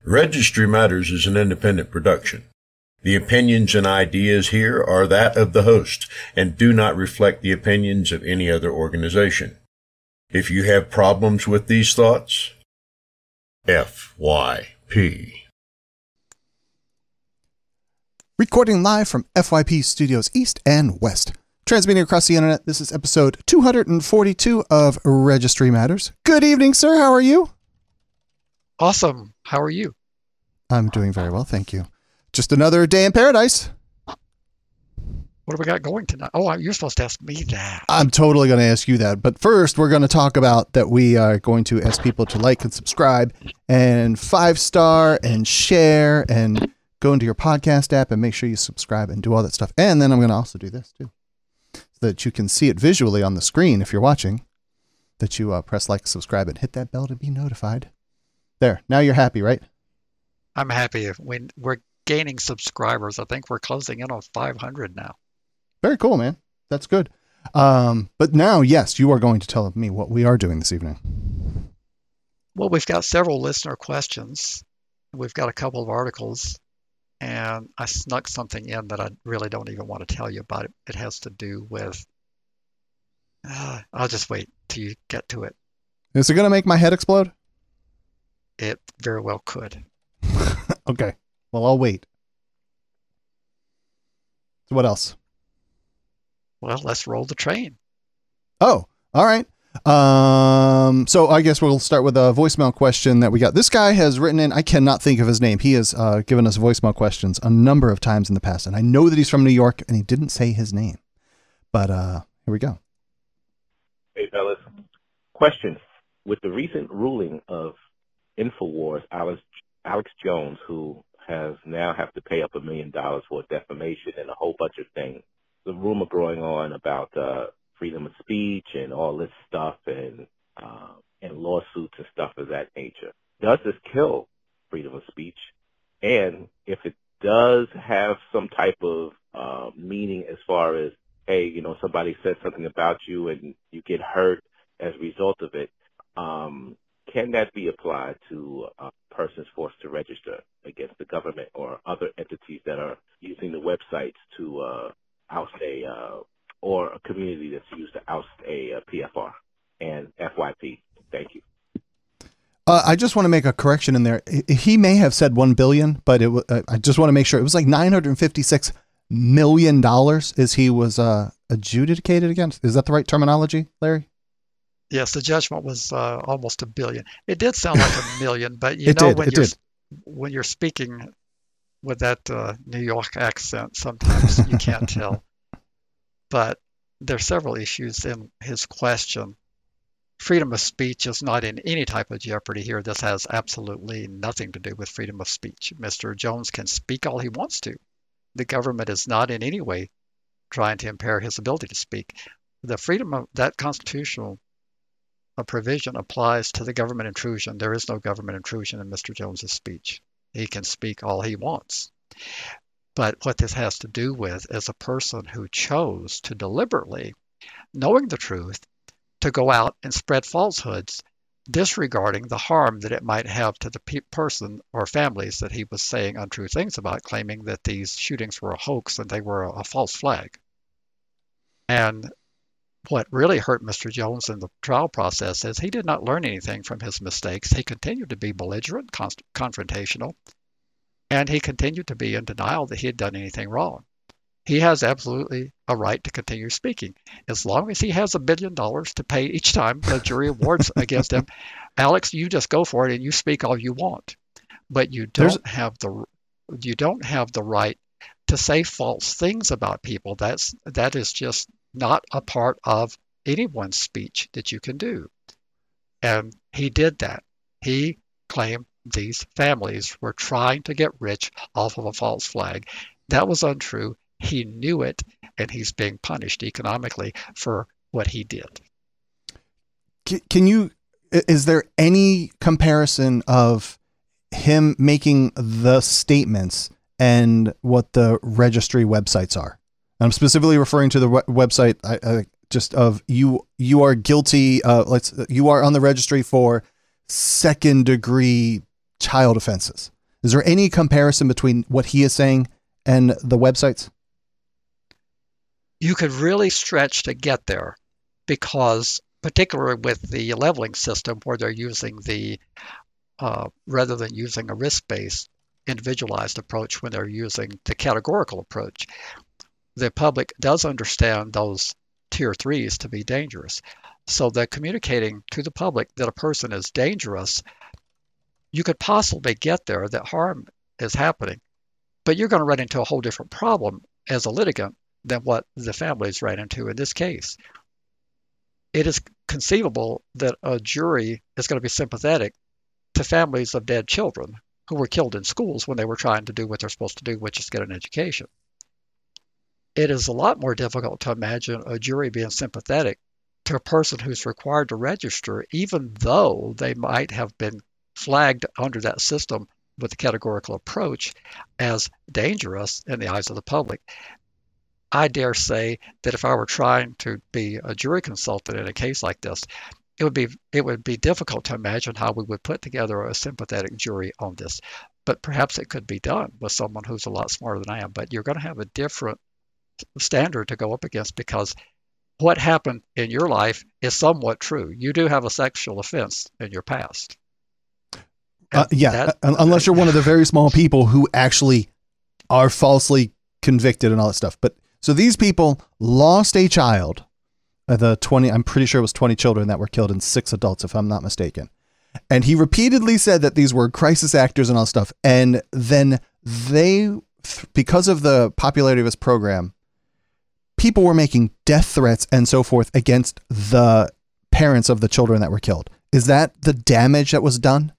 Registry Matters is an independent production. The opinions and ideas here are that of the host and do not reflect the opinions of any other organization. If you have problems with these thoughts, FYP. Recording live from FYP Studios East and West. Transmitting across the internet, this is episode 242 of Registry Matters. Good evening, sir. How are you? Awesome. How are you? I'm doing very well, thank you. Just another day in paradise. What do we got going tonight? Oh, you're supposed to ask me that. I'm totally going to ask you that. But first, we're going to talk about that we are going to ask people to like and subscribe and 5-star and share and go into your podcast app and make sure you subscribe and do all that stuff. And then I'm going to also do this too, so that you can see it visually on the screen if you're watching, that you press like, subscribe, and hit that bell to be notified. There. Now you're happy, right? I'm happy. We're gaining subscribers. I think we're closing in on 500 now. Very cool, man. That's good. But now, yes, you are going to tell me what we are doing this evening. Well, we've got several listener questions. We've got a couple of articles, and I snuck something in that I really don't even want to tell you about. It has to do with... I'll just wait till you get to it. Is it going to make my head explode? It very well could. Okay. Well, I'll wait. So what else? Well, let's roll the train. Oh, all right. So I guess we'll start with a voicemail question that we got. This guy has written in, I cannot think of his name. He has given us voicemail questions a number of times in the past, and I know that he's from New York, and he didn't say his name. But here we go. Hey, fellas. Question. With the recent ruling of InfoWars, Alex Jones, who has now have to pay up $1 million for defamation and a whole bunch of things, the rumor growing on about freedom of speech and all this stuff and lawsuits and stuff of that nature. Does this kill freedom of speech? And if it does have some type of meaning as far as, hey, you know, somebody said something about you and you get hurt as a result of it, can that be applied to persons forced to register against the government or other entities that are using the websites to oust or a community that's used to oust a PFR and FYP? Thank you. I just want to make a correction in there. He may have said 1 billion, but I just want to make sure it was like $956 million as he was adjudicated against. Is that the right terminology, Larry? Yes, the judgment was almost $1 billion. It did sound like $1 million, but you know when you're speaking with that New York accent, sometimes you can't tell. But there are several issues in his question. Freedom of speech is not in any type of jeopardy here. This has absolutely nothing to do with freedom of speech. Mr. Jones can speak all he wants to. The government is not in any way trying to impair his ability to speak. The freedom of that constitutional provision applies to the government intrusion. There is no government intrusion in Mr. Jones's speech. He can speak all he wants. But what this has to do with is a person who chose to deliberately, knowing the truth, to go out and spread falsehoods, disregarding the harm that it might have to the person or families that he was saying untrue things about, claiming that these shootings were a hoax and they were a false flag. And what really hurt Mr. Jones in the trial process is he did not learn anything from his mistakes. He continued to be belligerent, confrontational, and he continued to be in denial that he had done anything wrong. He has absolutely a right to continue speaking. As long as he has $1 billion to pay each time the jury awards against him, Alex, you just go for it and you speak all you want. But you don't have the right to say false things about people. That is just not a part of anyone's speech that you can do. And he did that. He claimed these families were trying to get rich off of a false flag. That was untrue. He knew it, and he's being punished economically for what he did. Is there any comparison of him making the statements and what the registry websites are? I'm specifically referring to the website just of you are guilty. You are on the registry for second degree child offenses. Is there any comparison between what he is saying and the websites? You could really stretch to get there, because particularly with the leveling system where they're using the, rather than using a risk-based individualized approach, when they're using the categorical approach, the public does understand those tier 3s to be dangerous. So they're communicating to the public that a person is dangerous. You could possibly get there, that harm is happening, but you're going to run into a whole different problem as a litigant than what the families ran into in this case. It is conceivable that a jury is going to be sympathetic to families of dead children who were killed in schools when they were trying to do what they're supposed to do, which is get an education. It is a lot more difficult to imagine a jury being sympathetic to a person who's required to register, even though they might have been flagged under that system with the categorical approach as dangerous in the eyes of the public. I dare say that if I were trying to be a jury consultant in a case like this, it would be difficult to imagine how we would put together a sympathetic jury on this. But perhaps it could be done with someone who's a lot smarter than I am. But you're going to have a different standard to go up against, because what happened in your life is somewhat true. You do have a sexual offense in your past. Unless you're one of the very small people who actually are falsely convicted and all that stuff. But so these people lost a child, I'm pretty sure it was 20 children that were killed and 6 adults, if I'm not mistaken. And he repeatedly said that these were crisis actors and all stuff. And then because of the popularity of his program, people were making death threats and so forth against the parents of the children that were killed. Is that the damage that was done?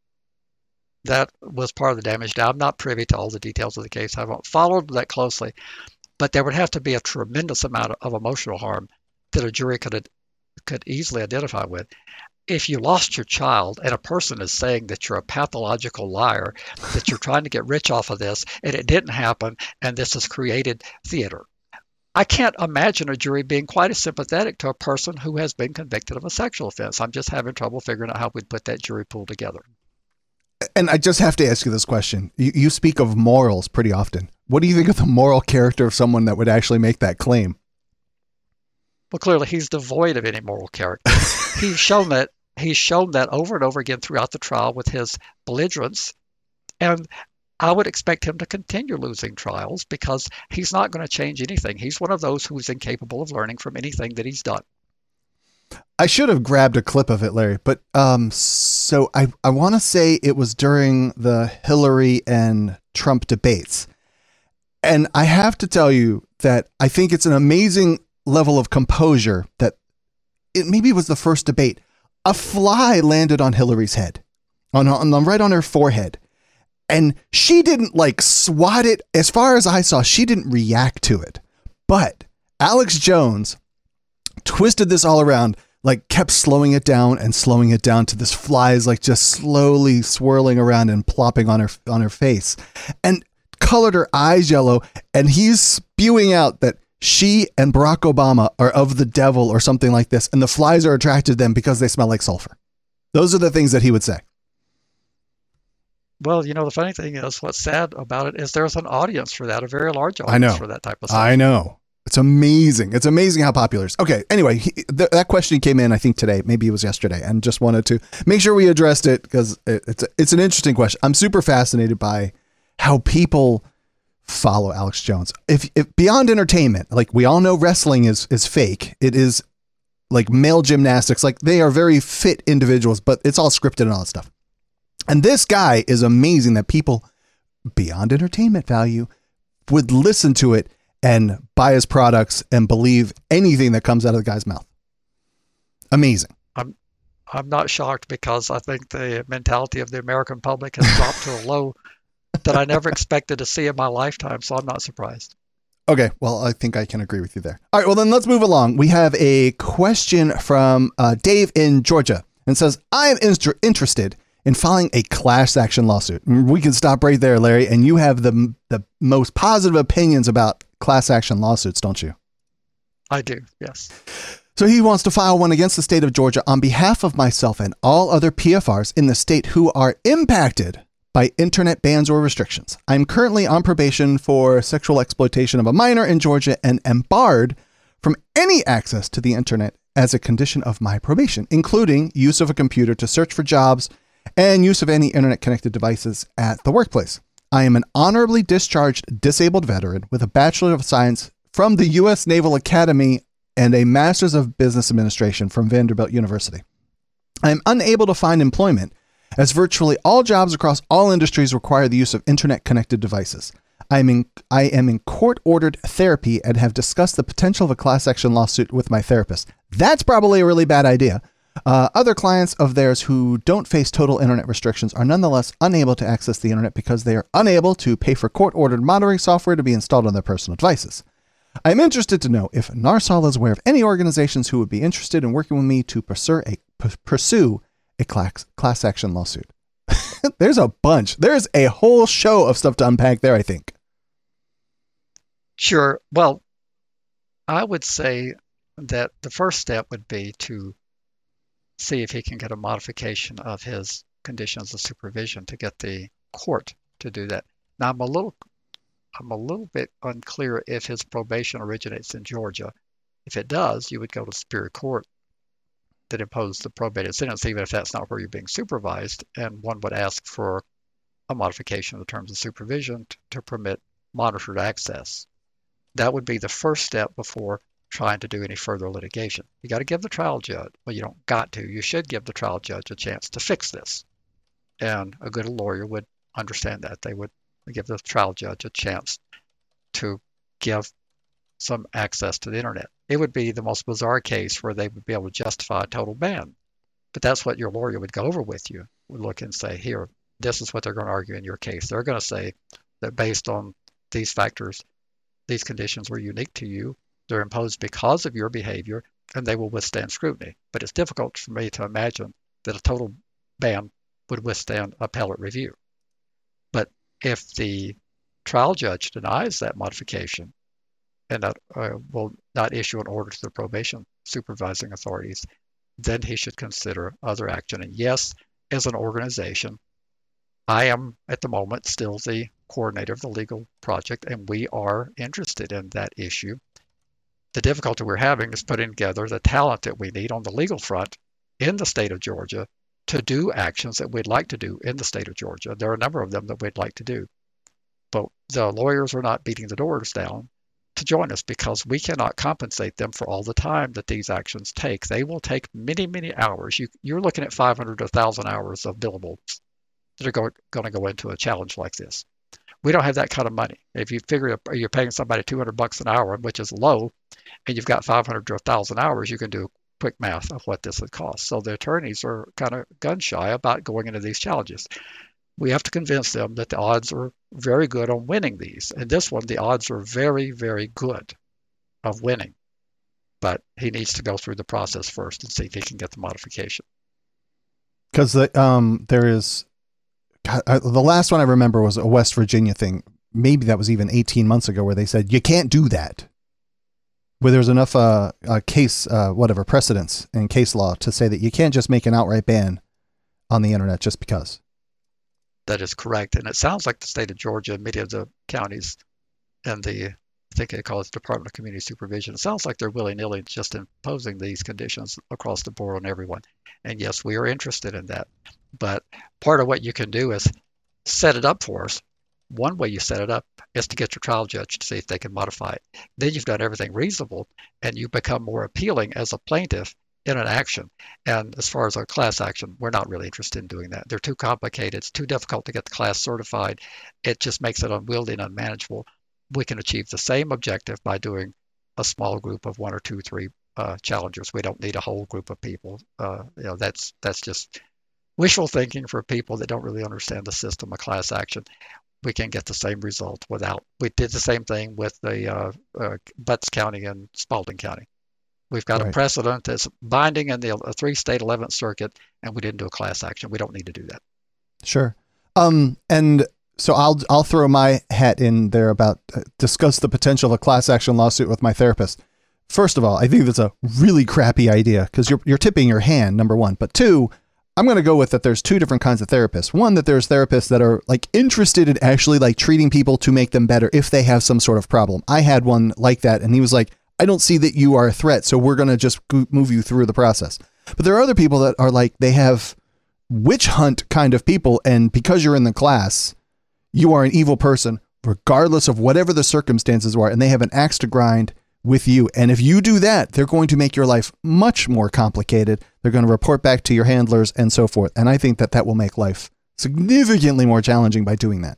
That was part of the damage. Now, I'm not privy to all the details of the case. I haven't followed that closely. But there would have to be a tremendous amount of emotional harm that a jury could easily identify with. If you lost your child and a person is saying that you're a pathological liar, that you're trying to get rich off of this, and it didn't happen, and this has created theater, I can't imagine a jury being quite as sympathetic to a person who has been convicted of a sexual offense. I'm just having trouble figuring out how we'd put that jury pool together. And I just have to ask you this question. You speak of morals pretty often. What do you think of the moral character of someone that would actually make that claim? Well, clearly he's devoid of any moral character. He's shown that over and over again throughout the trial with his belligerence. And I would expect him to continue losing trials because he's not going to change anything. He's one of those who's incapable of learning from anything that he's done. I should have grabbed a clip of it, Larry, but so I want to say it was during the Hillary and Trump debates. And I have to tell you that I think it's an amazing level of composure that maybe it was the first debate. A fly landed on Hillary's head, right on her forehead. And she didn't like swat it. As far as I saw, she didn't react to it. But Alex Jones twisted this all around, like kept slowing it down to this fly is like just slowly swirling around and plopping on her face, and colored her eyes yellow. And he's spewing out that she and Barack Obama are of the devil or something like this, and the flies are attracted to them because they smell like sulfur. Those are the things that he would say. Well, the funny thing is, what's sad about it is there's an audience for that, a very large audience for that type of stuff. I know. It's amazing. It's amazing how popular it is. Okay. Anyway, that question came in, I think today, maybe it was yesterday, and just wanted to make sure we addressed it because it's an interesting question. I'm super fascinated by how people follow Alex Jones. If beyond entertainment, like we all know wrestling is fake. It is like male gymnastics. Like they are very fit individuals, but it's all scripted and all that stuff. And this guy is amazing that people beyond entertainment value would listen to it and buy his products and believe anything that comes out of the guy's mouth. Amazing. I'm not shocked because I think the mentality of the American public has dropped to a low that I never expected to see in my lifetime. So I'm not surprised. Okay. Well, I think I can agree with you there. All right. Well, then let's move along. We have a question from Dave in Georgia and says, I am interested in filing a class action lawsuit. We can stop right there, Larry. And you have the most positive opinions about class action lawsuits, don't you? I do, yes. So he wants to file one against the state of Georgia on behalf of myself and all other PFRs in the state who are impacted by internet bans or restrictions. I'm currently on probation for sexual exploitation of a minor in Georgia and am barred from any access to the internet as a condition of my probation, including use of a computer to search for jobs and use of any internet-connected devices at the workplace. I am an honorably discharged disabled veteran with a Bachelor of Science from the U.S. Naval Academy and a Master's of Business Administration from Vanderbilt University. I am unable to find employment as virtually all jobs across all industries require the use of internet-connected devices. I am in court-ordered therapy and have discussed the potential of a class action lawsuit with my therapist. That's probably a really bad idea. Other clients of theirs who don't face total internet restrictions are nonetheless unable to access the internet because they are unable to pay for court-ordered monitoring software to be installed on their personal devices. I am interested to know if NARSOL is aware of any organizations who would be interested in working with me to pursue a class action lawsuit. There's a bunch. There's a whole show of stuff to unpack there, I think. Sure. Well, I would say that the first step would be to see if he can get a modification of his conditions of supervision to get the court to do that. Now, I'm a little bit unclear if his probation originates in Georgia. If it does, you would go to Superior Court that imposed the probated sentence, even if that's not where you're being supervised, and one would ask for a modification of the terms of supervision to permit monitored access. That would be the first step before trying to do any further litigation. You got to give the trial judge, well, you don't got to, you should give the trial judge a chance to fix this. And a good lawyer would understand that. They would give the trial judge a chance to give some access to the internet. It would be the most bizarre case where they would be able to justify a total ban. But that's what your lawyer would go over with you, would look and say, here, this is what they're going to argue in your case. They're going to say that based on these factors, these conditions were unique to you, they're imposed because of your behavior, and they will withstand scrutiny. But it's difficult for me to imagine that a total ban would withstand appellate review. But if the trial judge denies that modification and will not issue an order to the probation supervising authorities, then he should consider other action. And yes, as an organization, I am at the moment still the coordinator of the legal project, and we are interested in that issue. The difficulty we're having is putting together the talent that we need on the legal front in the state of Georgia to do actions that we'd like to do in the state of Georgia. There are a number of them that we'd like to do. But the lawyers are not beating the doors down to join us because we cannot compensate them for all the time that these actions take. They will take many, many hours. You're looking at 500 to 1,000 hours of billables that are going to go into a challenge like this. We don't have that kind of money. If you figure you're paying somebody $200 an hour, which is low, and you've got 500 to 1,000 hours, you can do quick math of what this would cost. So the attorneys are kind of gun shy about going into these challenges. We have to convince them that the odds are very good on winning these. And this one, the odds are very, very good of winning. But he needs to go through the process first and see if he can get the modification. Because there is... the last one I remember was a West Virginia thing. Maybe that was even 18 months ago where they said, you can't do that. Where there's enough precedents in case law to say that you can't just make an outright ban on the internet just because. That is correct. And it sounds like the state of Georgia, many of the counties and I think they call it the Department of Community Supervision, it sounds like they're willy-nilly just imposing these conditions across the board on everyone. And yes, we are interested in that. But part of what you can do is set it up for us. One way you set it up is to get your trial judge to see if they can modify it. Then you've done everything reasonable, and you become more appealing as a plaintiff in an action. And as far as our class action, we're not really interested in doing that. They're too complicated. It's too difficult to get the class certified. It just makes it unwieldy and unmanageable. We can achieve the same objective by doing a small group of 1 or 2, 3 challengers. We don't need a whole group of people. That's just wishful thinking for people that don't really understand the system of class action. We can get the same result without. We did the same thing with the Butts County and Spalding County. We've got a precedent that's binding in the 3-state 11th Circuit, and we didn't do a class action. We don't need to do that. Sure. And so I'll throw my hat in there about discuss the potential of a class action lawsuit with my therapist. First of all, I think that's a really crappy idea because you're tipping your hand, number one. But two, I'm going to go with that there's two different kinds of therapists. One, that there's therapists that are like interested in actually like treating people to make them better if they have some sort of problem. I had one like that, and he was like, I don't see that you are a threat, so we're going to just move you through the process. But there are other people that are like, they have witch hunt kind of people, and because you're in the class, you are an evil person, regardless of whatever the circumstances are, and they have an axe to grind with you. And if you do that, they're going to make your life much more complicated. They're going to report back to your handlers and so forth. And I think that that will make life significantly more challenging by doing that.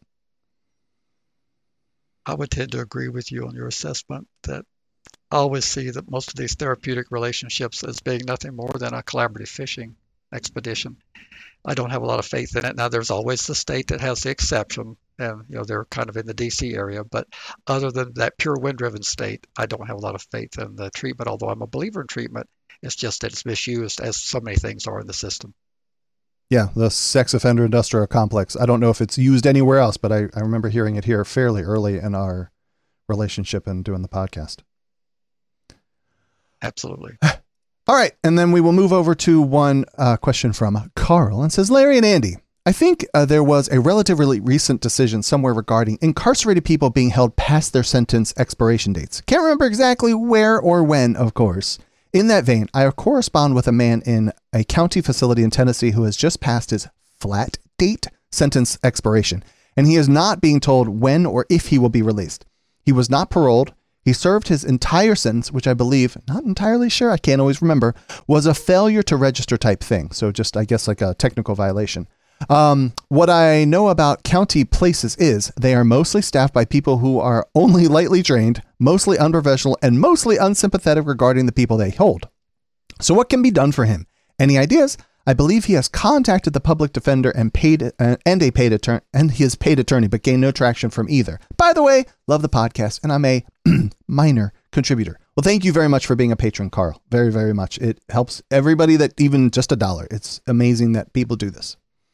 I would tend to agree with you on your assessment that I always see that most of these therapeutic relationships as being nothing more than a collaborative fishing expedition. I don't have a lot of faith in it. Now, there's always the state that has the exception, and they're kind of in the DC area. But other than that pure wind-driven state, I don't have a lot of faith in the treatment. Although I'm a believer in treatment, it's just that it's misused, as so many things are in the system. Yeah, the sex offender industrial complex. I don't know if it's used anywhere else, but I remember hearing it here fairly early in our relationship and doing the podcast. Absolutely. All right. And then we will move over to one question from Carl, and says, Larry and Andy, I think there was a relatively recent decision somewhere regarding incarcerated people being held past their sentence expiration dates. Can't remember exactly where or when, of course. In that vein, I correspond with a man in a county facility in Tennessee who has just passed his flat date sentence expiration, and he is not being told when or if he will be released. He was not paroled. He served his entire sentence, which I believe, not entirely sure, I can't always remember, was a failure to register type thing. So just, I guess, like a technical violation. What I know about county places is they are mostly staffed by people who are only lightly trained, mostly unprofessional, and mostly unsympathetic regarding the people they hold. So what can be done for him? Any ideas? I believe he has contacted the public defender and his paid attorney, but gained no traction from either. By the way, love the podcast, and I'm a minor contributor. Well, thank you very much for being a patron, Carl. Very, very much. It helps everybody that even just $1. It's amazing that people do this.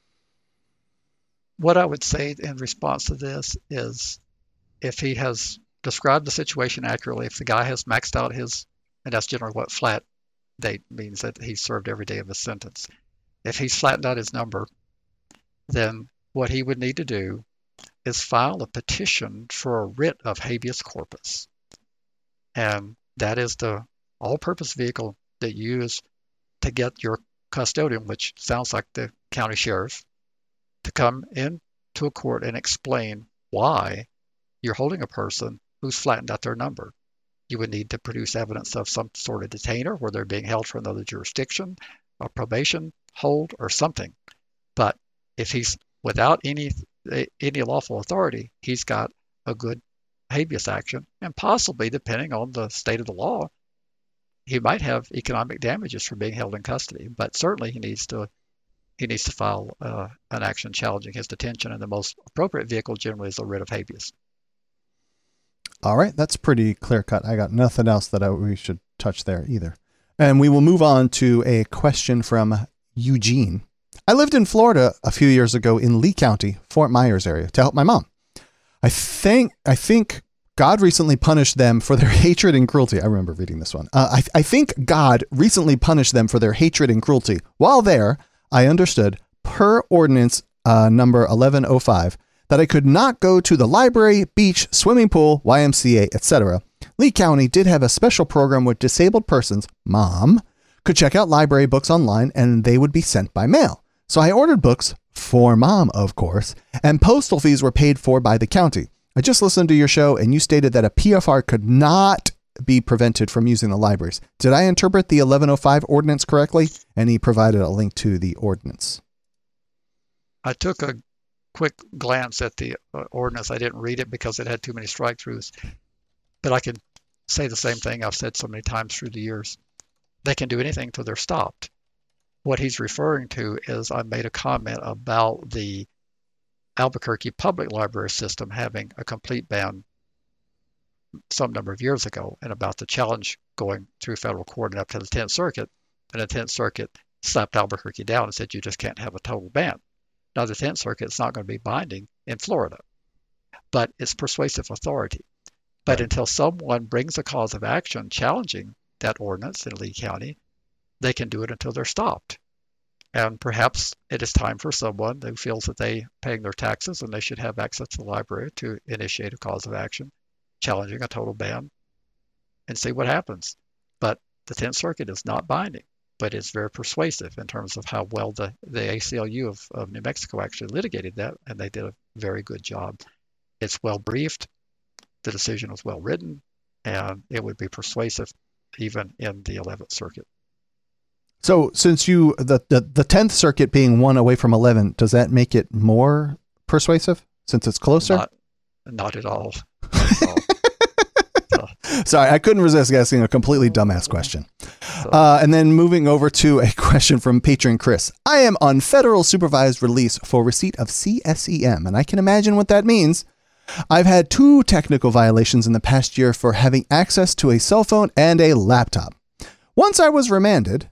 What I would say in response to this is if he has described the situation accurately, if the guy has maxed out his, and that's generally what flat date means, that he served every day of his sentence. If he's flattened out his number, then what he would need to do is file a petition for a writ of habeas corpus. And that is the all-purpose vehicle that you use to get your custodian, which sounds like the county sheriff, to come into a court and explain why you're holding a person who's flattened out their number. You would need to produce evidence of some sort of detainer where they're being held for another jurisdiction, a probation hold, or something. But if he's without any lawful authority, he's got a good habeas action, and possibly, depending on the state of the law, he might have economic damages for being held in custody. But certainly he needs to file an action challenging his detention, and the most appropriate vehicle generally is a writ of habeas. All right, that's pretty clear cut. I got nothing else that we should touch there either. And we will move on to a question from Eugene. I lived in Florida a few years ago in Lee County, Fort Myers area, to help my mom. I think God recently punished them for their hatred and cruelty. I remember reading this one. I think God recently punished them for their hatred and cruelty. While there, I understood, per ordinance number 1105, that I could not go to the library, beach, swimming pool, YMCA, etc. Lee County did have a special program where disabled persons, mom, could check out library books online and they would be sent by mail. So I ordered books for mom, of course, and postal fees were paid for by the county. I just listened to your show and you stated that a PFR could not be prevented from using the libraries. Did I interpret the 1105 ordinance correctly? And he provided a link to the ordinance. I took a quick glance at the ordinance. I didn't read it because it had too many strike-throughs. But I can say the same thing I've said so many times through the years. They can do anything until they're stopped. What he's referring to is I made a comment about the Albuquerque public library system having a complete ban some number of years ago, and about the challenge going through federal court and up to the 10th Circuit. And the 10th Circuit slapped Albuquerque down and said you just can't have a total ban. Now, the 10th Circuit is not going to be binding in Florida, but it's persuasive authority. But until someone brings a cause of action challenging that ordinance in Lee County, they can do it until they're stopped. And perhaps it is time for someone who feels that they paying their taxes and they should have access to the library to initiate a cause of action, challenging a total ban, and see what happens. But the 10th Circuit is not binding, but it's very persuasive in terms of how well the ACLU of New Mexico actually litigated that, and they did a very good job. It's well briefed, the decision was well written, and it would be persuasive even in the 11th Circuit. So since the 10th Circuit being one away from 11, does that make it more persuasive since it's closer? Not at all. Sorry, I couldn't resist asking a completely dumbass question. And then moving over to a question from patron Chris. I am on federal supervised release for receipt of CSEM, and I can imagine what that means. I've had 2 technical violations in the past year for having access to a cell phone and a laptop. Once I was reprimanded.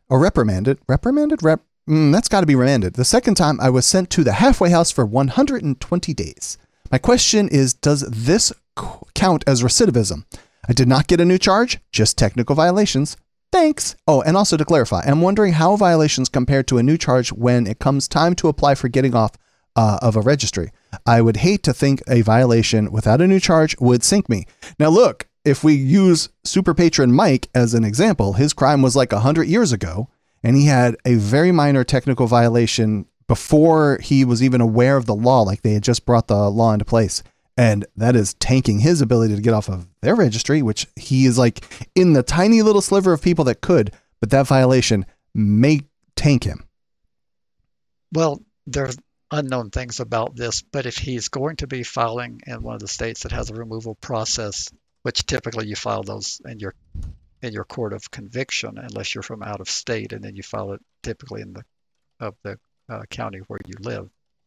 That's got to be remanded. The second time I was sent to the halfway house for 120 days. My question is, does this count as recidivism? I did not get a new charge, just technical violations. Thanks. Oh, and also to clarify, I'm wondering how violations compare to a new charge when it comes time to apply for getting off of a registry. I would hate to think a violation without a new charge would sink me. Now look, if we use Super Patron Mike as an example, his crime was like 100 years ago, and he had a very minor technical violation before he was even aware of the law, like they had just brought the law into place. And that is tanking his ability to get off of their registry, which he is like in the tiny little sliver of people that could, but that violation may tank him. Well, there's unknown things about this, but if he's going to be filing in one of the states that has a removal process, which typically you file those in your court of conviction, unless you're from out of state, and then you file it typically in the county where you live.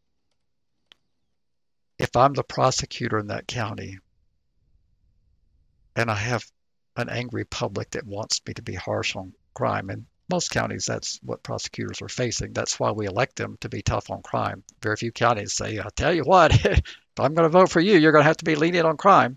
If I'm the prosecutor in that county and I have an angry public that wants me to be harsh on crime, and most counties, that's what prosecutors are facing. That's why we elect them to be tough on crime. Very few counties say, I'll tell you what, if I'm going to vote for you, you're going to have to be lenient on crime.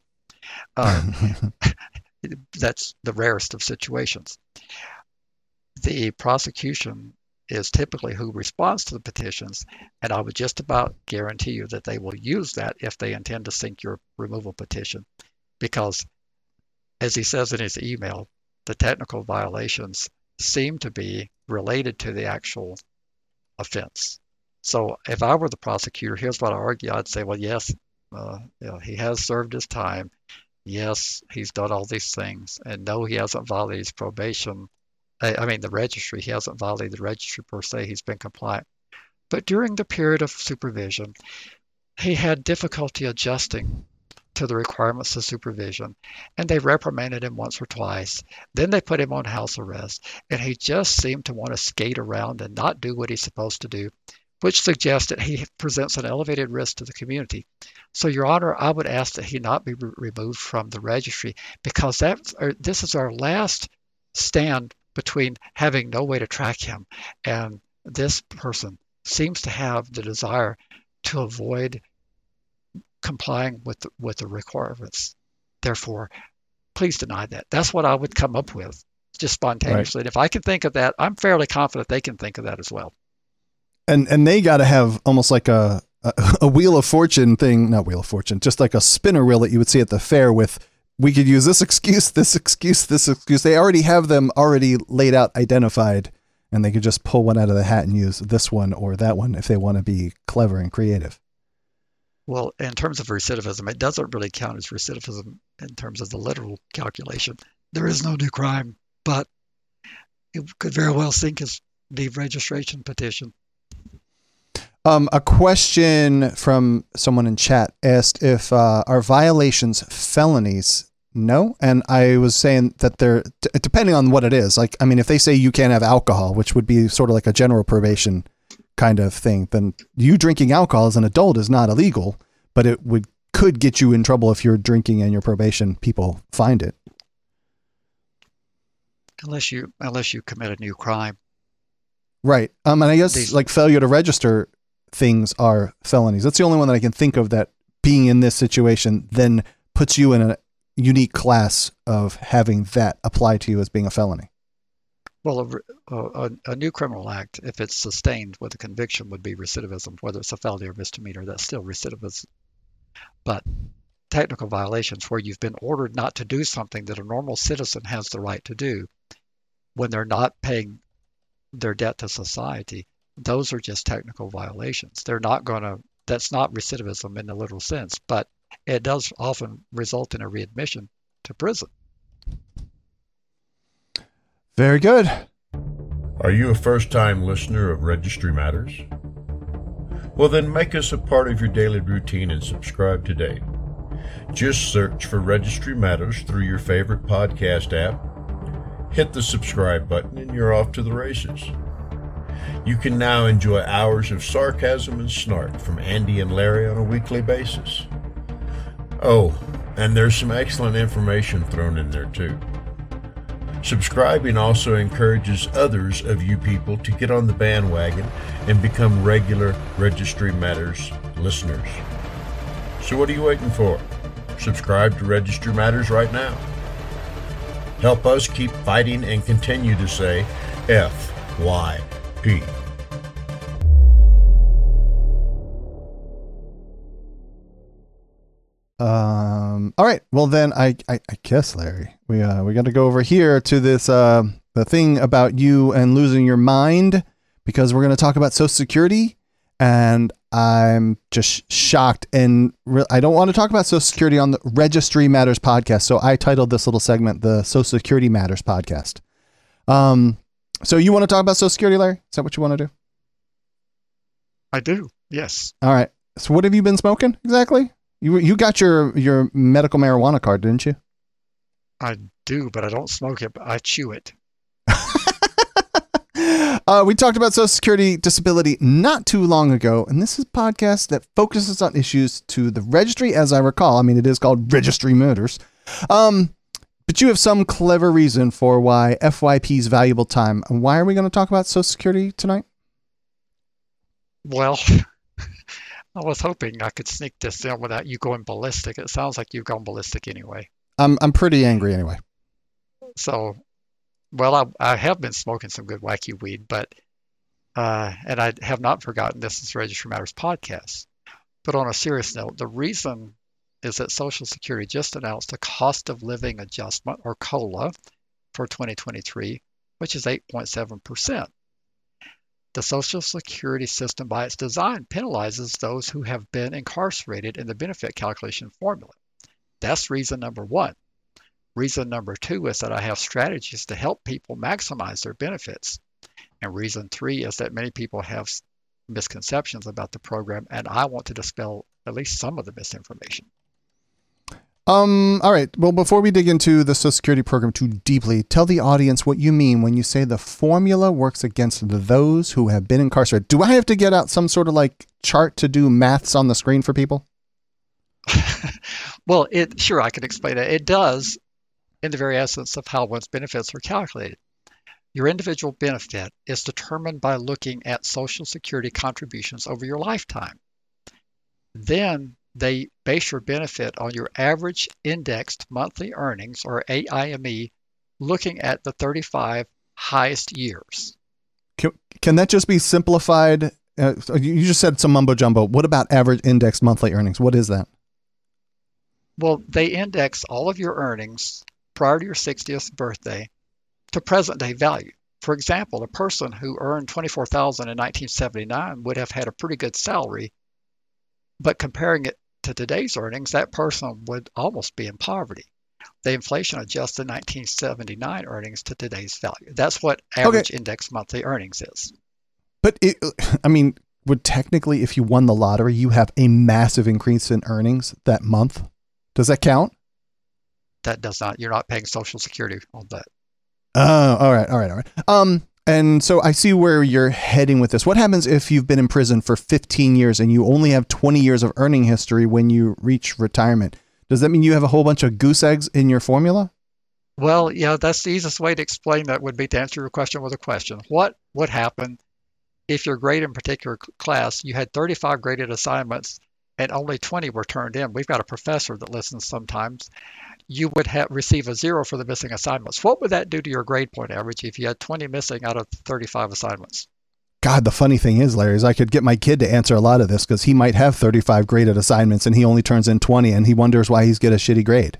That's the rarest of situations. The prosecution is typically who responds to the petitions, and I would just about guarantee you that they will use that if they intend to sink your removal petition, because as he says in his email, the technical violations seem to be related to the actual offense. So if I were the prosecutor, here's what I argue. I'd say, well, yes, he has served his time. Yes, he's done all these things, and no, he hasn't violated his probation. The registry, he hasn't violated the registry per se, he's been compliant. But during the period of supervision, he had difficulty adjusting to the requirements of supervision, and they reprimanded him once or twice. Then they put him on house arrest, and he just seemed to want to skate around and not do what he's supposed to do, which suggests that he presents an elevated risk to the community. So, Your Honor, I would ask that he not be removed from the registry, because this is our last stand between having no way to track him, and this person seems to have the desire to avoid complying with the requirements. Therefore, please deny that. That's what I would come up with, just spontaneously. Right. And if I can think of that, I'm fairly confident they can think of that as well. And they got to have almost like a Wheel of Fortune thing, not Wheel of Fortune, just like a spinner wheel that you would see at the fair with, we could use this excuse, this excuse, this excuse. They already have them already laid out, identified, and they could just pull one out of the hat and use this one or that one if they want to be clever and creative. Well, in terms of recidivism, it doesn't really count as recidivism in terms of the literal calculation. There is no new crime, but it could very well sink his deregistration petition. A question from someone in chat asked if are violations felonies? No. And I was saying that they're depending on what it is. Like, I mean, if they say you can't have alcohol, which would be sort of like a general probation kind of thing, then you drinking alcohol as an adult is not illegal, but it could get you in trouble if you're drinking and your probation people find it. Unless you commit a new crime. Right. And I guess like failure to register things are felonies. That's the only one that I can think of that being in this situation then puts you in a unique class of having that apply to you as being a felony. Well, a new criminal act, if it's sustained with a conviction, would be recidivism, whether it's a felony or misdemeanor. That's still recidivism. But technical violations where you've been ordered not to do something that a normal citizen has the right to do when they're not paying their debt to society, those are just technical violations. That's not recidivism in the literal sense, but it does often result in a readmission to prison. Very good. Are you a first-time listener of Registry Matters? Well, then make us a part of your daily routine and subscribe today. Just search for Registry Matters through your favorite podcast app. Hit the subscribe button and you're off to the races. You can now enjoy hours of sarcasm and snark from Andy and Larry on a weekly basis. Oh, and there's some excellent information thrown in there too. Subscribing also encourages others of you people to get on the bandwagon and become regular Registry Matters listeners. So what are you waiting for? Subscribe to Registry Matters right now. Help us keep fighting and continue to say FYP. All right. Well, then I guess, Larry, we got to go over here to this the thing about you and losing your mind, because we're going to talk about Social Security, and I'm just shocked, and I don't want to talk about Social Security on the Registry Matters podcast, so I titled this little segment the Social Security Matters podcast. So you want to talk about Social Security, Larry? Is that what you want to do? I do. Yes. All right. So what have you been smoking exactly? You got your medical marijuana card, didn't you? I do, but I don't smoke it, but I chew it. We talked about Social Security disability not too long ago, and this is a podcast that focuses on issues to the registry, as I recall. I mean, it is called Registry Matters. But you have some clever reason for why FYP is valuable time. And why are we going to talk about Social Security tonight? Well, I was hoping I could sneak this in without you going ballistic. It sounds like you've gone ballistic anyway. I'm pretty angry anyway. So, well, I have been smoking some good wacky weed, but and I have not forgotten this is Registry Matters podcast. But on a serious note, the reason is that Social Security just announced a cost of living adjustment, or COLA, for 2023, which is 8.7%. The Social Security system, by its design, penalizes those who have been incarcerated in the benefit calculation formula. That's reason number one. Reason number two is that I have strategies to help people maximize their benefits. And reason three is that many people have misconceptions about the program, and I want to dispel at least some of the misinformation. All right. Well, before we dig into the Social Security program too deeply, tell the audience what you mean when you say the formula works against those who have been incarcerated. Do I have to get out some sort of like chart to do maths on the screen for people? Well, sure, I can explain it. It does in the very essence of how one's benefits are calculated. Your individual benefit is determined by looking at Social Security contributions over your lifetime. Then they base your benefit on your average indexed monthly earnings, or AIME, looking at the 35 highest years. Can that just be simplified? You just said some mumbo jumbo. What about average indexed monthly earnings? What is that? Well, they index all of your earnings prior to your 60th birthday to present day value. For example, a person who earned $24,000 in 1979 would have had a pretty good salary, but comparing it to today's earnings, that person would almost be in poverty. The inflation adjusted 1979 earnings to today's value. That's what average index monthly earnings is. But would technically, if you won the lottery, you have a massive increase in earnings that month? Does that count? That does not. You're not paying Social Security on that. Oh, all right. And so I see where you're heading with this. What happens if you've been in prison for 15 years and you only have 20 years of earning history when you reach retirement? Does that mean you have a whole bunch of goose eggs in your formula? Well, yeah, that's the easiest way to explain that would be to answer your question with a question. What would happen if your grade in particular class, you had 35 graded assignments and only 20 were turned in? We've got a professor that listens sometimes. you would receive a 0 for the missing assignments. What would that do to your grade point average if you had 20 missing out of 35 assignments? God, the funny thing is, Larry, is I could get my kid to answer a lot of this because he might have 35 graded assignments and he only turns in 20 and he wonders why he's get a shitty grade.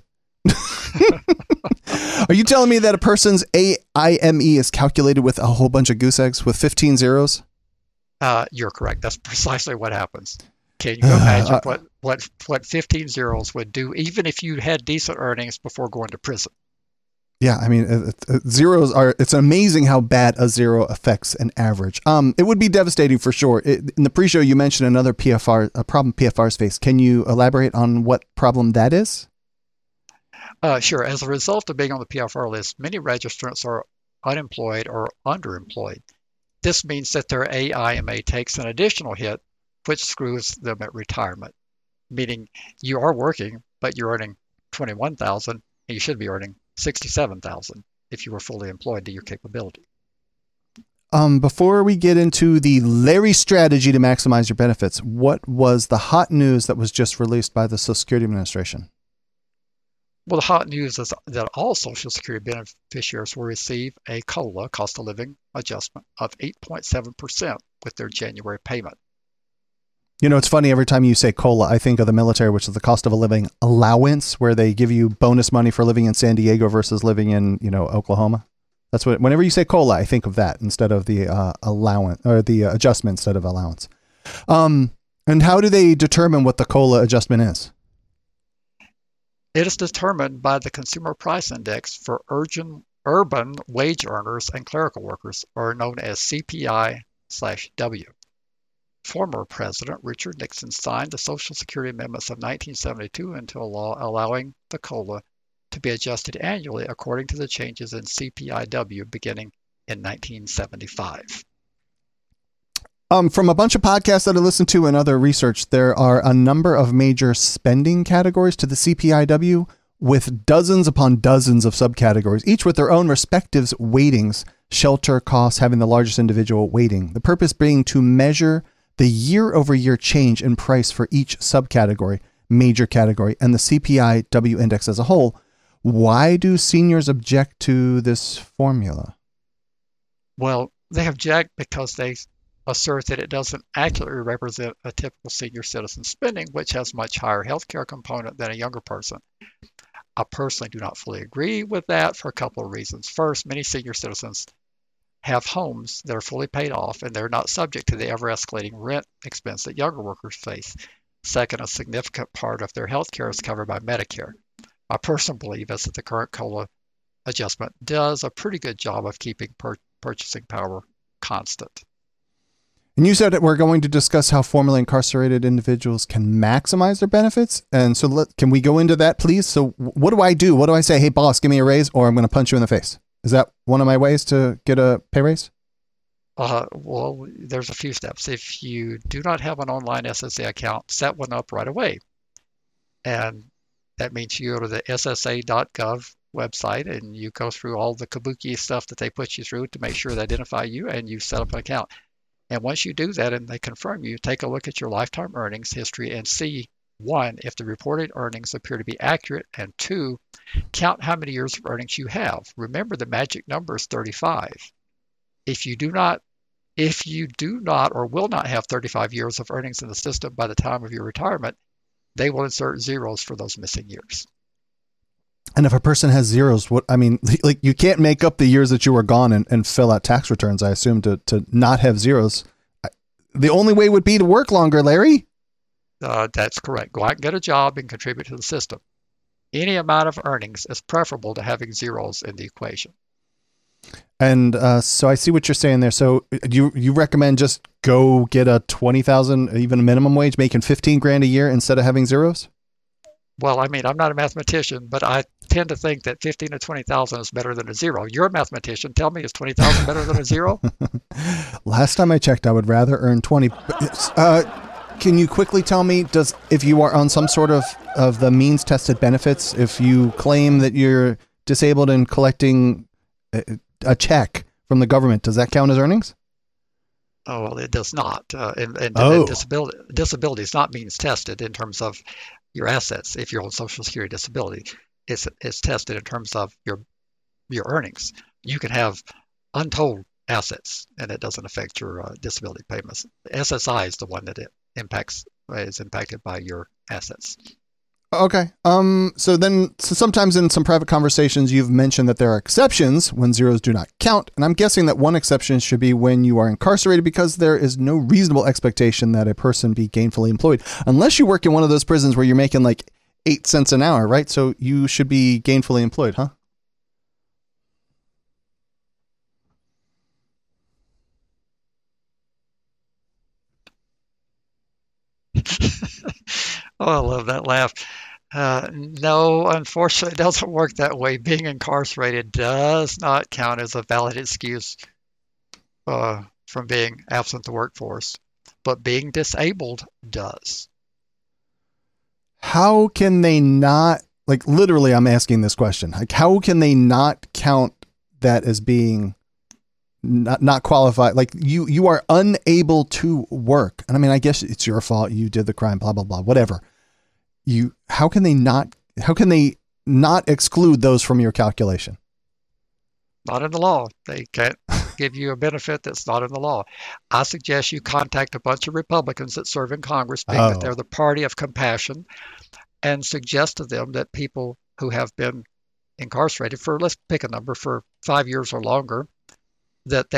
Are you telling me that a person's AIME is calculated with a whole bunch of goose eggs with 15 zeros? You're correct. That's precisely what happens. Can you imagine what 15 zeros would do, even if you had decent earnings before going to prison? Yeah, I mean, zeros are, it's amazing how bad a 0 affects an average. It would be devastating for sure. In the pre-show, you mentioned another a problem PFRs face. Can you elaborate on what problem that is? Sure. As a result of being on the PFR list, many registrants are unemployed or underemployed. This means that their AIMA takes an additional hit, which screws them at retirement, meaning you are working, but you're earning $21,000, and you should be earning $67,000 if you were fully employed to your capability. Before we get into the Larry strategy to maximize your benefits, what was the hot news that was just released by the Social Security Administration? Well, the hot news is that all Social Security beneficiaries will receive a COLA, cost of living adjustment, of 8.7% with their January payment. You know, it's funny, every time you say COLA, I think of the military, which is the cost of a living allowance, where they give you bonus money for living in San Diego versus living in, Oklahoma. That's what, whenever you say COLA, I think of that instead of the allowance, or the adjustment instead of allowance. And how do they determine what the COLA adjustment is? It is determined by the Consumer Price Index for urban wage earners and clerical workers, or known as CPI/W. Former President Richard Nixon signed the Social Security Amendments of 1972 into a law allowing the COLA to be adjusted annually according to the changes in CPI/W beginning in 1975. From a bunch of podcasts that I listened to and other research, there are a number of major spending categories to the CPI/W with dozens upon dozens of subcategories, each with their own respective weightings, shelter costs having the largest individual weighting. The purpose being to measure the year-over-year change in price for each subcategory, major category, and the CPI/W index as a whole. Why do seniors object to this formula? Well, they object because they assert that it doesn't accurately represent a typical senior citizen spending, which has much higher healthcare component than a younger person. I personally do not fully agree with that for a couple of reasons. First, many senior citizens have homes that are fully paid off and they're not subject to the ever-escalating rent expense that younger workers face. Second, a significant part of their health care is covered by Medicare. My personal belief is that the current COLA adjustment does a pretty good job of keeping purchasing power constant. And you said that we're going to discuss how formerly incarcerated individuals can maximize their benefits. And so can we go into that, please? So what do I do? What do I say? Hey, boss, give me a raise, or I'm going to punch you in the face. Is that one of my ways to get a pay raise? Well, there's a few steps. If you do not have an online SSA account, set one up right away. And that means you go to the ssa.gov website and you go through all the kabuki stuff that they put you through to make sure they identify you, and you set up an account. And once you do that and they confirm you, take a look at your lifetime earnings history and see, one, if the reported earnings appear to be accurate, and two, count how many years of earnings you have. Remember, the magic number is 35. If you do not or will not have 35 years of earnings in the system by the time of your retirement, they will insert zeros for those missing years. And if a person has zeros, like you can't make up the years that you were gone and fill out tax returns, I assume, to not have zeros. The only way would be to work longer, Larry. That's correct. Go out and get a job and contribute to the system. Any amount of earnings is preferable to having zeros in the equation. And so I see what you're saying there. So you recommend just go get a $20,000, even a minimum wage, making $15,000 a year instead of having zeros? Well, I'm not a mathematician, but I tend to think that 15 to 20,000 is better than a zero. You're a mathematician. Tell me, is 20,000 better than a zero? Last time I checked, I would rather earn 20. Can you quickly tell me, if you are on some sort of the means tested benefits, if you claim that you're disabled and collecting a check from the government, does that count as earnings? Oh, well, it does not. And disability is not means tested in terms of your assets if you're on Social Security disability. it's tested in terms of your earnings. You can have untold assets, and it doesn't affect your disability payments. SSI is the one that is impacted by your assets. Okay. So sometimes in some private conversations, you've mentioned that there are exceptions when zeros do not count. And I'm guessing that one exception should be when you are incarcerated, because there is no reasonable expectation that a person be gainfully employed unless you work in one of those prisons where you're making like 8 cents an hour, right? So you should be gainfully employed, huh? Oh, I love that laugh. No, unfortunately, it doesn't work that way. Being incarcerated does not count as a valid excuse from being absent the workforce, but being disabled does. How can they not, like, literally, I'm asking this question, like, how can they not count that as being not qualified? Like, you are unable to work. And I mean, I guess it's your fault. You did the crime, blah, blah, blah, whatever. How can they not exclude those from your calculation? Not in the law. They can't give you a benefit that's not in the law. I suggest you contact a bunch of Republicans that serve in Congress, being that they're the party of compassion, and suggest to them that people who have been incarcerated for, let's pick a number, for 5 years or longer, that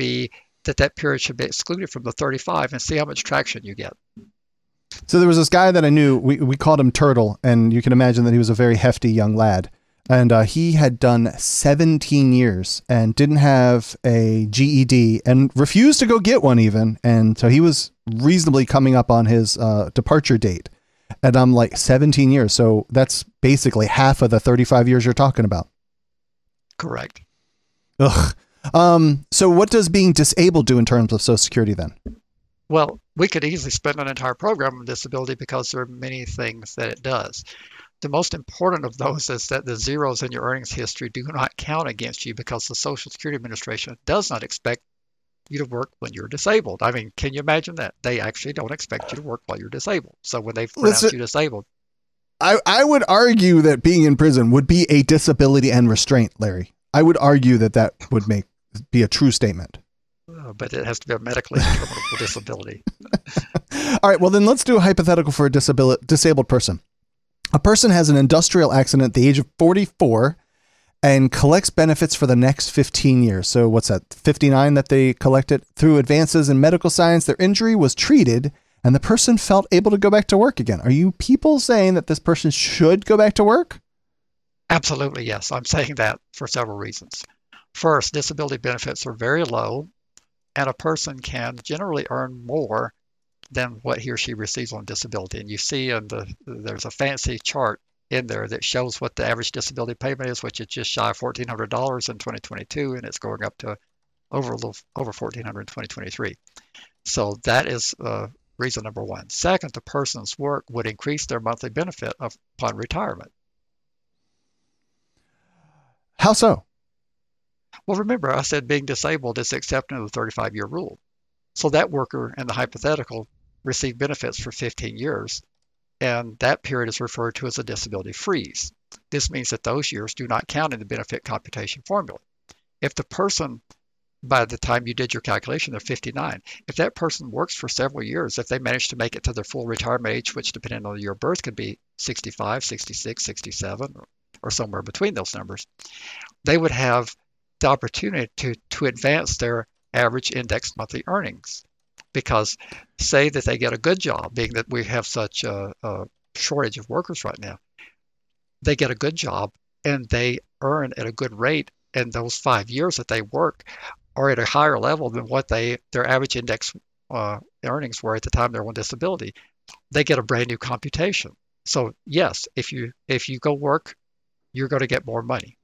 that period should be excluded from the 35, and see how much traction you get. So there was this guy that I knew, we called him Turtle, and you can imagine that he was a very hefty young lad. And he had done 17 years and didn't have a GED and refused to go get one even. And so he was reasonably coming up on his departure date. And I'm like, 17 years. So that's basically half of the 35 years you're talking about. Correct. Ugh. So what does being disabled do in terms of Social Security then? Well, we could easily spend an entire program on disability because there are many things that it does. The most important of those is that the zeros in your earnings history do not count against you, because the Social Security Administration does not expect you to work when you're disabled. I mean, can you imagine that? They actually don't expect you to work while you're disabled. So when they pronounce you disabled. I would argue that being in prison would be a disability and restraint, Larry. I would argue that would be a true statement. But it has to be a medically determinable disability. All right, well then let's do a hypothetical for a disabled person. A person has an industrial accident at the age of 44 and collects benefits for the next 15 years. So what's that, 59 that they collected? Through advances in medical science, their injury was treated and the person felt able to go back to work again. Are you people saying that this person should go back to work? Absolutely, yes. I'm saying that for several reasons. First, disability benefits are very low, and a person can generally earn more than what he or she receives on disability. And you see there's a fancy chart in there that shows what the average disability payment is, which is just shy of $1,400 in 2022, and it's going up to over $1,400 in 2023. So that is reason number one. Second, the person's work would increase their monthly benefit upon retirement. How so? Well, remember, I said being disabled is the exception of the 35-year rule. So that worker in the hypothetical received benefits for 15 years, and that period is referred to as a disability freeze. This means that those years do not count in the benefit computation formula. If the person, by the time you did your calculation, they're 59, if that person works for several years, if they manage to make it to their full retirement age, which depending on the year of birth could be 65, 66, 67, or somewhere between those numbers, they would have the opportunity to advance their average index monthly earnings. Because say that they get a good job, being that we have such a shortage of workers right now, they get a good job and they earn at a good rate, and those 5 years that they work are at a higher level than what their average index earnings were at the time they were on disability. They get a brand new computation. So yes, if you go work, you're going to get more money.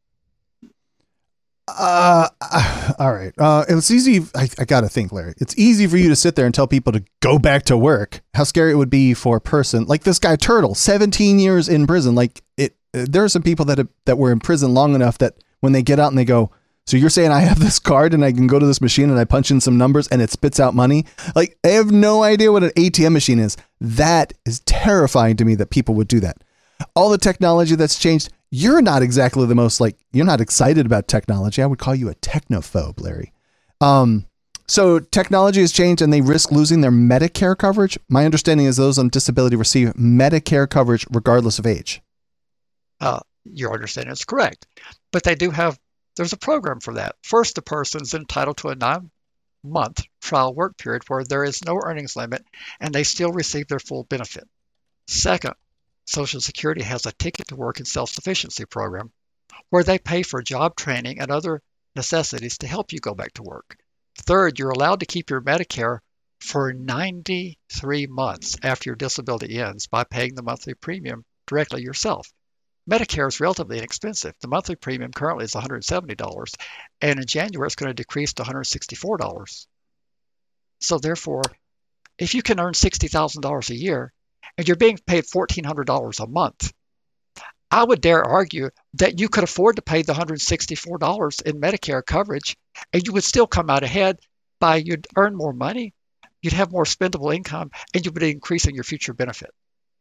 All right. It's easy. I got to think, Larry. It's easy for you to sit there and tell people to go back to work. How scary it would be for a person like this guy, Turtle, 17 years in prison. Like there are some people that were in prison long enough that when they get out and they go, so you're saying I have this card and I can go to this machine and I punch in some numbers and it spits out money? Like, I have no idea what an ATM machine is. That is terrifying to me that people would do that. all the technology that's changed. You're not exactly the most you're not excited about technology. I would call you a technophobe, Larry. So technology has changed and they risk losing their Medicare coverage. My understanding is those on disability receive Medicare coverage regardless of age. Your understanding is correct. But there's a program for that. First, the person's entitled to a 9-month trial work period where there is no earnings limit and they still receive their full benefit. Second, Social Security has a Ticket to Work and Self-Sufficiency program where they pay for job training and other necessities to help you go back to work. Third, you're allowed to keep your Medicare for 93 months after your disability ends by paying the monthly premium directly yourself. Medicare is relatively inexpensive. The monthly premium currently is $170, and in January it's going to decrease to $164. So therefore, if you can earn $60,000 a year and you're being paid $1,400 a month, I would dare argue that you could afford to pay the $164 in Medicare coverage, and you would still come out ahead you'd earn more money, you'd have more spendable income, and you would be increasing your future benefit.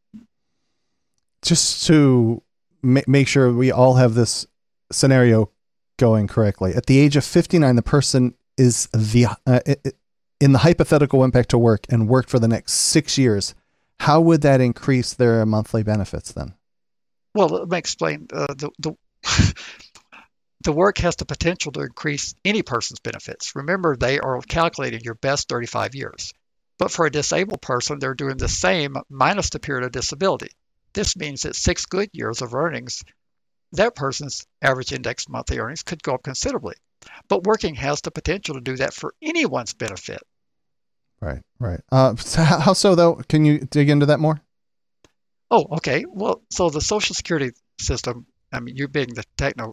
Just to make sure we all have this scenario going correctly. At the age of 59, the person is in the hypothetical went back to work and worked for the next 6 years. How would that increase their monthly benefits then? Well, let me explain. The work has the potential to increase any person's benefits. Remember, they are calculating your best 35 years. But for a disabled person, they're doing the same minus the period of disability. This means that 6 good years of earnings, that person's average index monthly earnings could go up considerably. But working has the potential to do that for anyone's benefit. Right. So how so, though? Can you dig into that more? Oh, okay. Well, so the Social Security system, I mean, you being the techno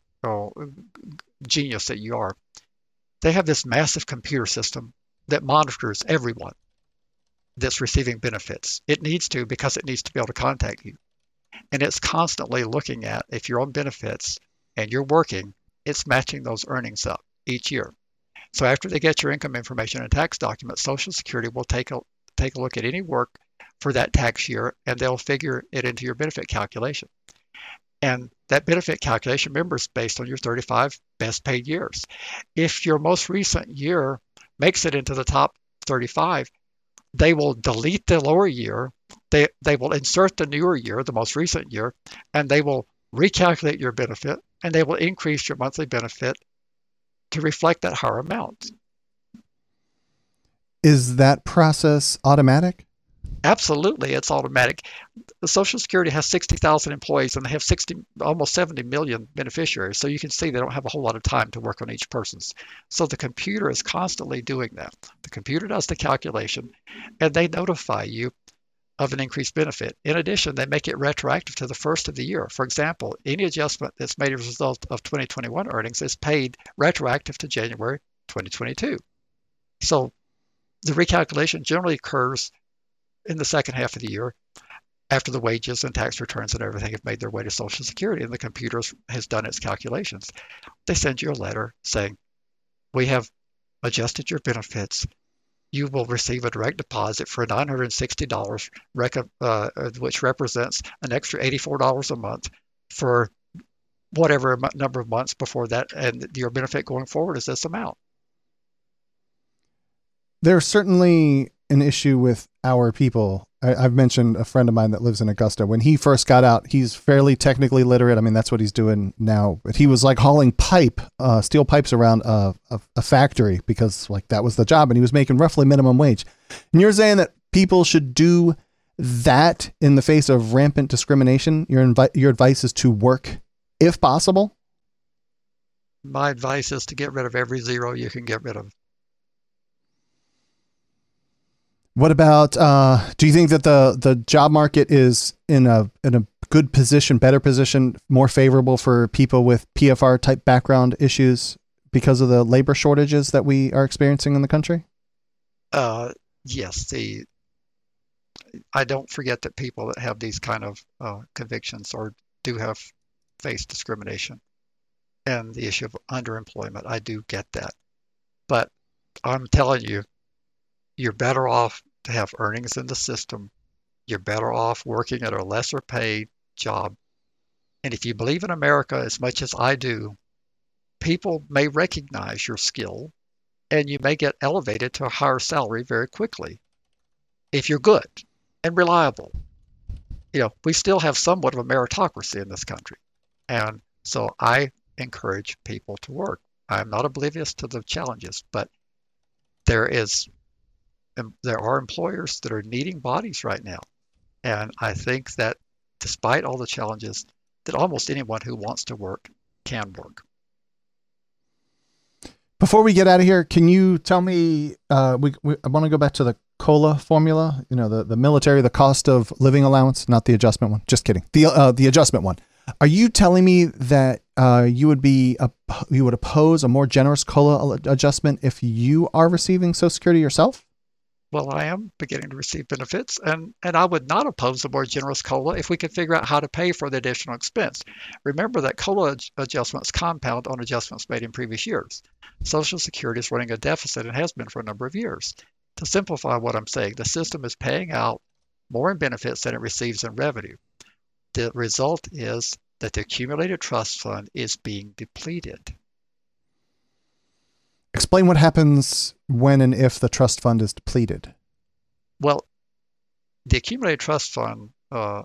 genius that you are, they have this massive computer system that monitors everyone that's receiving benefits. It needs to because it needs to be able to contact you. And it's constantly looking at if you're on benefits and you're working, it's matching those earnings up each year. So after they get your income information and tax documents, Social Security will take a look at any work for that tax year, and they'll figure it into your benefit calculation. And that benefit calculation, remember, is based on your 35 best paid years. If your most recent year makes it into the top 35, they will delete the lower year, they will insert the newer year, the most recent year, and they will recalculate your benefit, and they will increase your monthly benefit to reflect that higher amount. Is that process automatic? Absolutely, it's automatic. The Social Security has 60,000 employees and they have almost 70 million beneficiaries. So you can see they don't have a whole lot of time to work on each person's. So the computer is constantly doing that. The computer does the calculation and they notify you of an increased benefit. In addition, they make it retroactive to the first of the year. For example, any adjustment that's made as a result of 2021 earnings is paid retroactive to January 2022. So the recalculation generally occurs in the second half of the year after the wages and tax returns and everything have made their way to Social Security and the computer has done its calculations. They send you a letter saying, we have adjusted your benefits. You will receive a direct deposit for $960, which represents an extra $84 a month for whatever number of months before that, and your benefit going forward is this amount. There's certainly an issue with our people. I've mentioned a friend of mine that lives in Augusta. When he first got out, he's fairly technically literate. I mean, that's what he's doing now. But he was like hauling steel pipes around a factory because like that was the job, and he was making roughly minimum wage. And you're saying that people should do that in the face of rampant discrimination? Your advice is to work if possible? My advice is to get rid of every zero you can get rid of. What about, do you think that the job market is in a good position, better position, more favorable for people with PFR type background issues because of the labor shortages that we are experiencing in the country? Yes. I don't forget that people that have these kind of convictions or do have faced discrimination and the issue of underemployment. I do get that. But I'm telling you, you're better off to have earnings in the system. You're better off working at a lesser paid job. And if you believe in America as much as I do, people may recognize your skill and you may get elevated to a higher salary very quickly if you're good and reliable. We still have somewhat of a meritocracy in this country. And so I encourage people to work. I'm not oblivious to the challenges, but there are employers that are needing bodies right now. And I think that despite all the challenges, that almost anyone who wants to work can work. Before we get out of here, can you tell me, I want to go back to the COLA formula, the military, the cost of living allowance, not the adjustment one. Just kidding. The adjustment one. Are you telling me that you would oppose a more generous COLA adjustment if you are receiving Social Security yourself? Well, I am beginning to receive benefits, and I would not oppose a more generous COLA if we could figure out how to pay for the additional expense. Remember that COLA adjustments compound on adjustments made in previous years. Social Security is running a deficit and has been for a number of years. To simplify what I'm saying, the system is paying out more in benefits than it receives in revenue. The result is that the accumulated trust fund is being depleted. Explain what happens when and if the trust fund is depleted. Well, the accumulated trust fund, why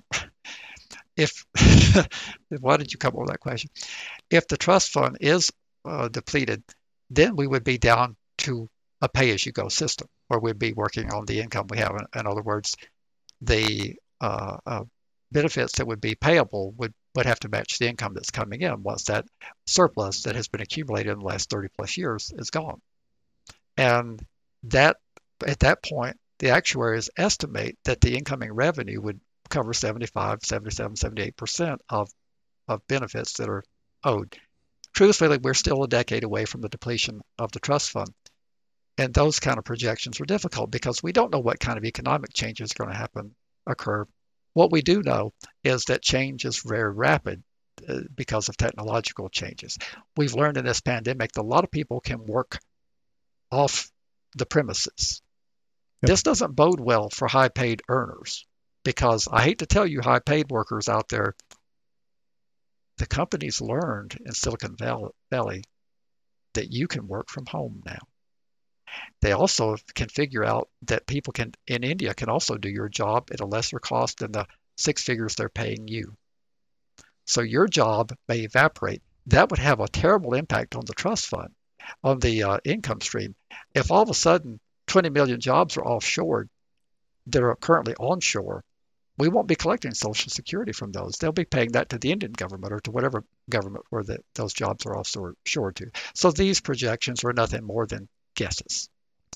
did you come up with that question? If the trust fund is depleted, then we would be down to a pay-as-you-go system, where we'd be working on the income we have. In other words, the benefits that would be payable would have to match the income that's coming in once that surplus that has been accumulated in the last 30 plus years is gone. And that at that point, the actuaries estimate that the incoming revenue would cover 75, 77, 78% of benefits that are owed. Truthfully, we're still a decade away from the depletion of the trust fund. And those kind of projections are difficult because we don't know what kind of economic changes are going to occur. What we do know is that change is very rapid because of technological changes. We've learned in this pandemic that a lot of people can work off the premises. Yep. This doesn't bode well for high-paid earners because I hate to tell you high-paid workers out there, the companies learned in Silicon Valley that you can work from home now. They also can figure out that people in India can also do your job at a lesser cost than the 6 figures they're paying you. So your job may evaporate. That would have a terrible impact on the trust fund, on the income stream. If all of a sudden 20 million jobs are offshored that are currently onshore, we won't be collecting Social Security from those. They'll be paying that to the Indian government or to whatever government where those jobs are offshore to. So these projections are nothing more than guesses.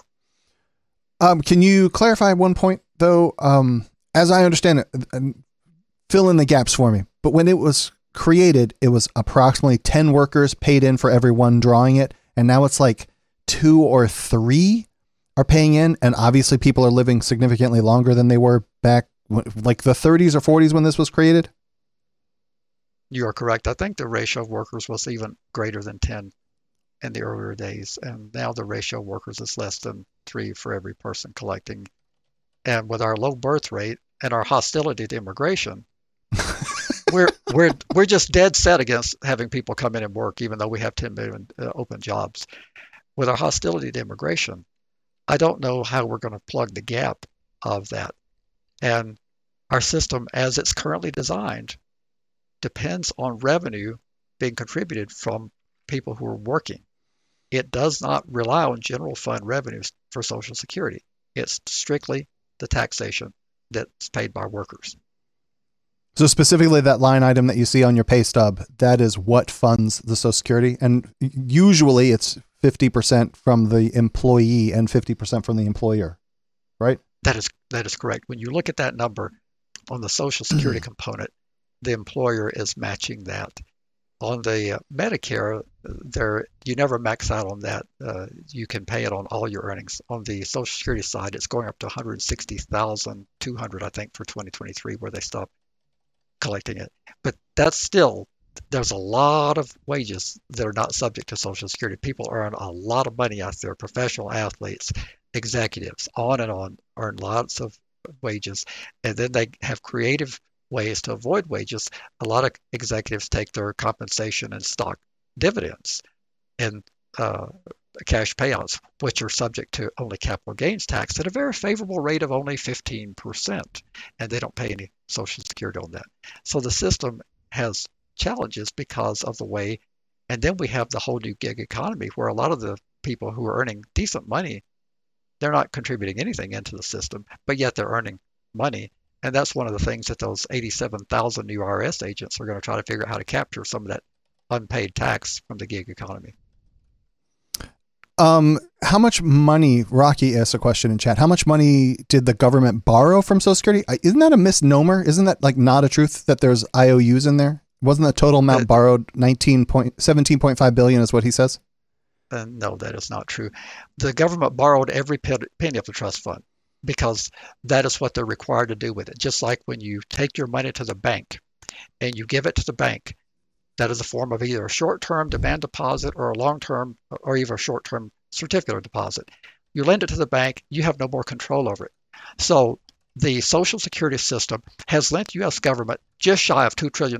Can you clarify one point though? As I understand it, fill in the gaps for me. But when it was created, it was approximately 10 workers paid in for every one drawing it. And now it's like 2 or 3 are paying in. And obviously people are living significantly longer than they were back like the 30s or 40s when this was created. You are correct. I think the ratio of workers was even greater than 10 in the earlier days. And now the ratio of workers is less than 3 for every person collecting. And with our low birth rate and our hostility to immigration, we're just dead set against having people come in and work, even though we have 10 million open jobs. With our hostility to immigration, I don't know how we're going to plug the gap of that. And our system, as it's currently designed, depends on revenue being contributed from people who are working. It does not rely on general fund revenues for Social Security. It's strictly the taxation that's paid by workers. So specifically that line item that you see on your pay stub, that is what funds the Social Security. And usually it's 50% from the employee and 50% from the employer, right? That is correct. When you look at that number on the Social Security component, the employer is matching that. On the Medicare, you never max out on that. You can pay it on all your earnings. On the Social Security side, it's going up to $160,200, I think, for 2023, where they stop collecting it. But that's still, there's a lot of wages that are not subject to Social Security. People earn a lot of money out there. Professional athletes, executives, on and on, earn lots of wages. And then they have creative ways to avoid wages. A lot of executives take their compensation in stock dividends and cash payouts, which are subject to only capital gains tax at a very favorable rate of only 15%, and they don't pay any Social Security on that. So the system has challenges because of the way, and then we have the whole new gig economy where a lot of the people who are earning decent money, they're not contributing anything into the system, but yet they're earning money. And that's one of the things that those 87,000 new IRS agents are going to try to figure out how to capture some of that unpaid tax from the gig economy. How much money, Rocky asked a question in chat, how much money did the government borrow from Social Security? Isn't that a misnomer? Isn't that like not a truth that there's IOUs in there? Wasn't the total amount borrowed 17.5 billion is what he says? No, that is not true. The government borrowed every penny of the trust fund because that is what they're required to do with it. Just like when you take your money to the bank and you give it to the bank, that is a form of either a short-term demand deposit or a long-term or even a short-term certificate of deposit. You lend it to the bank, you have no more control over it. So the Social Security system has lent the U.S. government just shy of $2 trillion.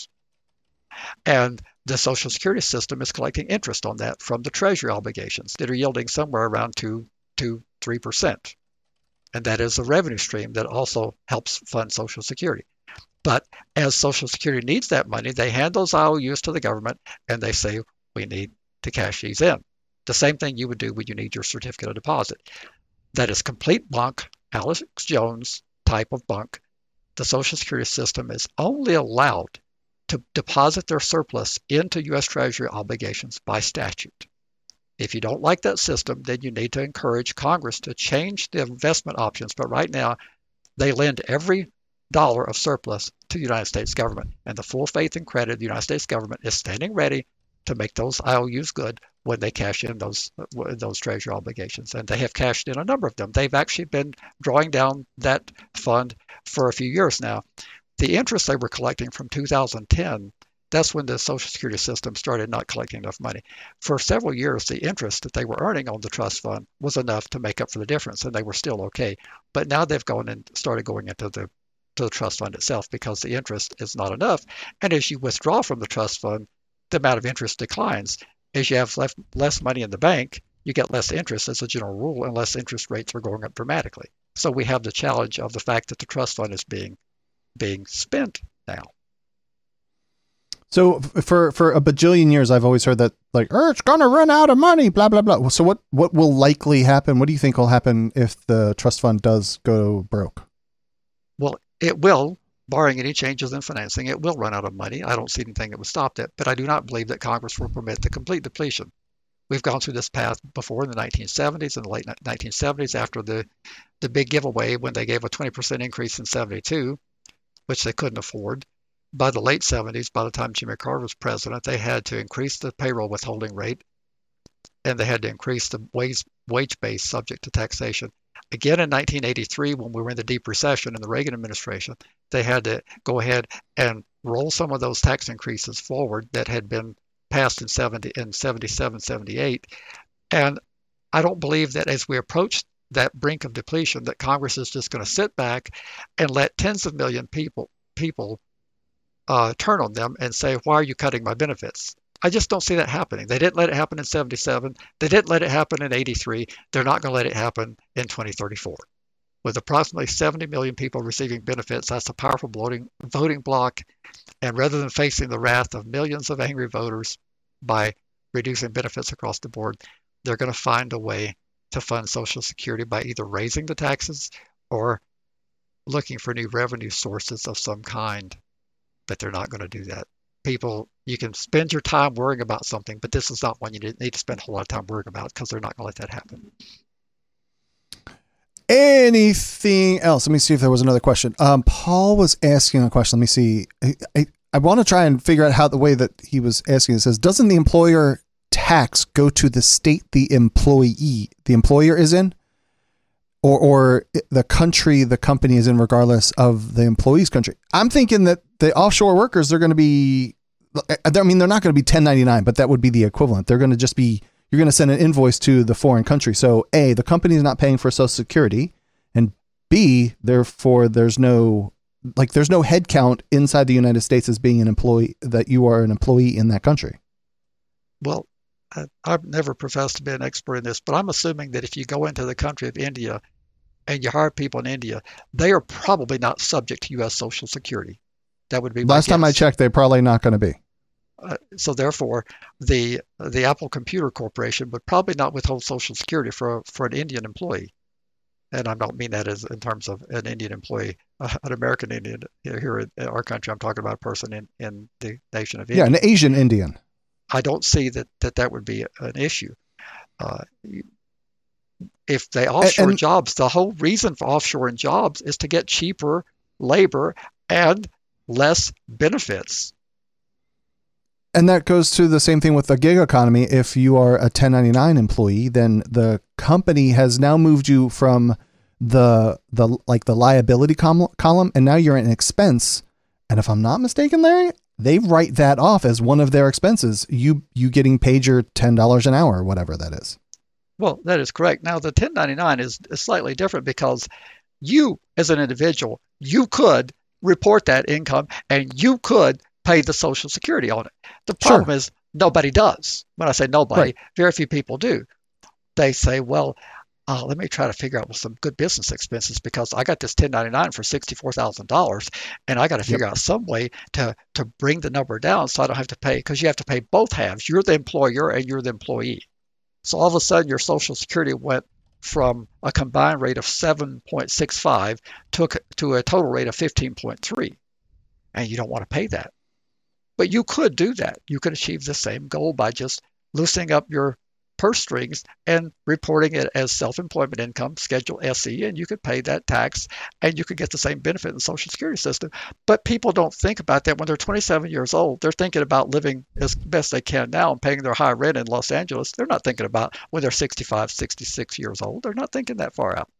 And the Social Security system is collecting interest on that from the Treasury obligations that are yielding somewhere around 2-3%. And that is a revenue stream that also helps fund Social Security. But as Social Security needs that money, they hand those IOUs to the government and they say, we need to cash these in. The same thing you would do when you need your certificate of deposit. That is complete bunk, Alex Jones type of bunk. The Social Security system is only allowed to deposit their surplus into U.S. Treasury obligations by statute. If you don't like that system, then you need to encourage Congress to change the investment options. But right now, they lend every dollar of surplus to the United States government, and the full faith and credit of the United States government is standing ready to make those IOUs good when they cash in those Treasury obligations. And they have cashed in a number of them. They've actually been drawing down that fund for a few years now. The interest they were collecting from 2010, that's when the Social Security system started not collecting enough money. For several years, the interest that they were earning on the trust fund was enough to make up for the difference, and they were still okay. But now they've gone and started going into the trust fund itself because the interest is not enough. And as you withdraw from the trust fund, the amount of interest declines. As you have less money in the bank, you get less interest as a general rule, unless interest rates are going up dramatically. So we have the challenge of the fact that the trust fund is being spent now. So for a bajillion years, I've always heard that like, it's going to run out of money, blah, blah, blah. So what will likely happen? What do you think will happen if the trust fund does go broke? Well, it will, barring any changes in financing, it will run out of money. I don't see anything that would stop that, but I do not believe that Congress will permit the complete depletion. We've gone through this path before in the 1970s, in the late 1970s, after the big giveaway when they gave a 20% increase in 72, which they couldn't afford. By the late 70s, by the time Jimmy Carter was president, they had to increase the payroll withholding rate, and they had to increase the wage base subject to taxation. Again, in 1983, when we were in the deep recession in the Reagan administration, they had to go ahead and roll some of those tax increases forward that had been passed in 77, 78. And I don't believe that as we approach that brink of depletion, that Congress is just going to sit back and let tens of million people turn on them and say, why are you cutting my benefits? I just don't see that happening. They didn't let it happen in 77. They didn't let it happen in 83. They're not going to let it happen in 2034. With approximately 70 million people receiving benefits, that's a powerful voting bloc. And rather than facing the wrath of millions of angry voters by reducing benefits across the board, they're going to find a way to fund Social Security by either raising the taxes or looking for new revenue sources of some kind. But they're not going to do that. People, you can spend your time worrying about something, but this is not one you need to spend a whole lot of time worrying about because they're not going to let that happen. Anything else? Let me see if there was another question. Paul was asking a question. Let me see. I want to try and figure out how the way that he was asking it says, doesn't the employer tax go to the state the employer is in? Or the country the company is in, regardless of the employee's country? I'm thinking that the offshore workers, they're going to be, I mean, they're not going to be 1099, but that would be the equivalent. They're going to just be, you're going to send an invoice to the foreign country. So A, the company is not paying for Social Security, and B, therefore there's no like there's no head count inside the United States as being an employee, that you are an employee in that country. Well, I've never professed to be an expert in this, but I'm assuming that if you go into the country of India and you hire people in India, they are probably not subject to U.S. Social Security. That would be my Last time I checked, they're probably not going to be. So therefore, the Apple Computer Corporation would probably not withhold Social Security for an Indian employee. And I don't mean that as in terms of an Indian employee, an American Indian here in our country. I'm talking about a person in the nation of India. Yeah, an Asian Indian. I don't see that would be an issue. If they offshore jobs, the whole reason for offshoring jobs is to get cheaper labor and less benefits. And that goes to the same thing with the gig economy. If you are a 1099 employee, then the company has now moved you from the liability column, and now you're an expense. And if I'm not mistaken, Larry, they write that off as one of their expenses. You getting paid your $10 an hour, or whatever that is. Well, that is correct. Now, the 1099 is slightly different because you, as an individual, you could report that income and you could pay the Social Security on it. The problem is nobody does. When I say nobody, very few people do. They say, well, let me try to figure out some good business expenses because I got this 1099 for $64,000 and I got to figure out some way to bring the number down so I don't have to pay, because you have to pay both halves. You're the employer and you're the employee. So all of a sudden your Social Security went from a combined rate of 7.65 to a total rate of 15.3. And you don't want to pay that. But you could do that. You could achieve the same goal by just loosening up your purse strings and reporting it as self-employment income, Schedule SE, and you could pay that tax and you could get the same benefit in the Social Security system. But people don't think about that when they're 27 years old. They're thinking about living as best they can now and paying their high rent in Los Angeles. They're not thinking about when they're 65, 66 years old. They're not thinking that far out.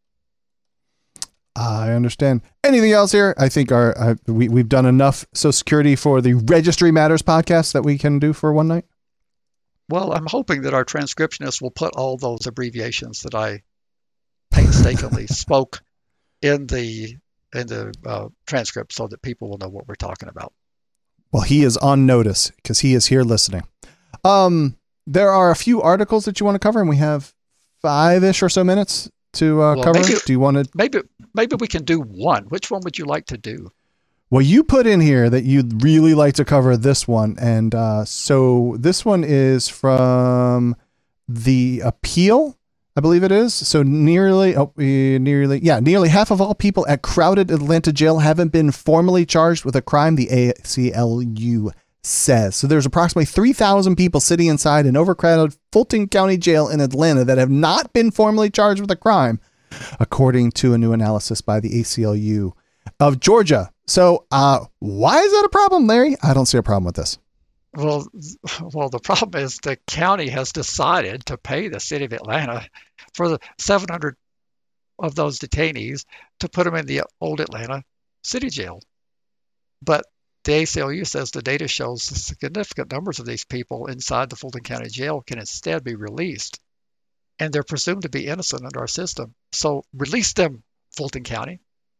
I understand. Anything else here? I think we've done enough Social Security for the Registry Matters podcast that we can do for one night. Well, I'm hoping that our transcriptionist will put all those abbreviations that I painstakingly spoke in the transcript so that people will know what we're talking about. Well, he is on notice because he is here listening. There are a few articles that you want to cover, and we have 5-ish or so minutes to cover. Do you want to? Maybe we can do one. Which one would you like to do? Well, you put in here that you'd really like to cover this one. And so this one is from The Appeal, I believe it is. So nearly half of all people at crowded Atlanta jail haven't been formally charged with a crime, the ACLU says. So there's approximately 3,000 people sitting inside an overcrowded Fulton County jail in Atlanta that have not been formally charged with a crime, according to a new analysis by the ACLU of Georgia. So why is that a problem, Larry? I don't see a problem with this. Well, the problem is the county has decided to pay the city of Atlanta for the 700 of those detainees to put them in the old Atlanta city jail. But the ACLU says the data shows significant numbers of these people inside the Fulton County jail can instead be released. And they're presumed to be innocent under our system. So release them, Fulton County.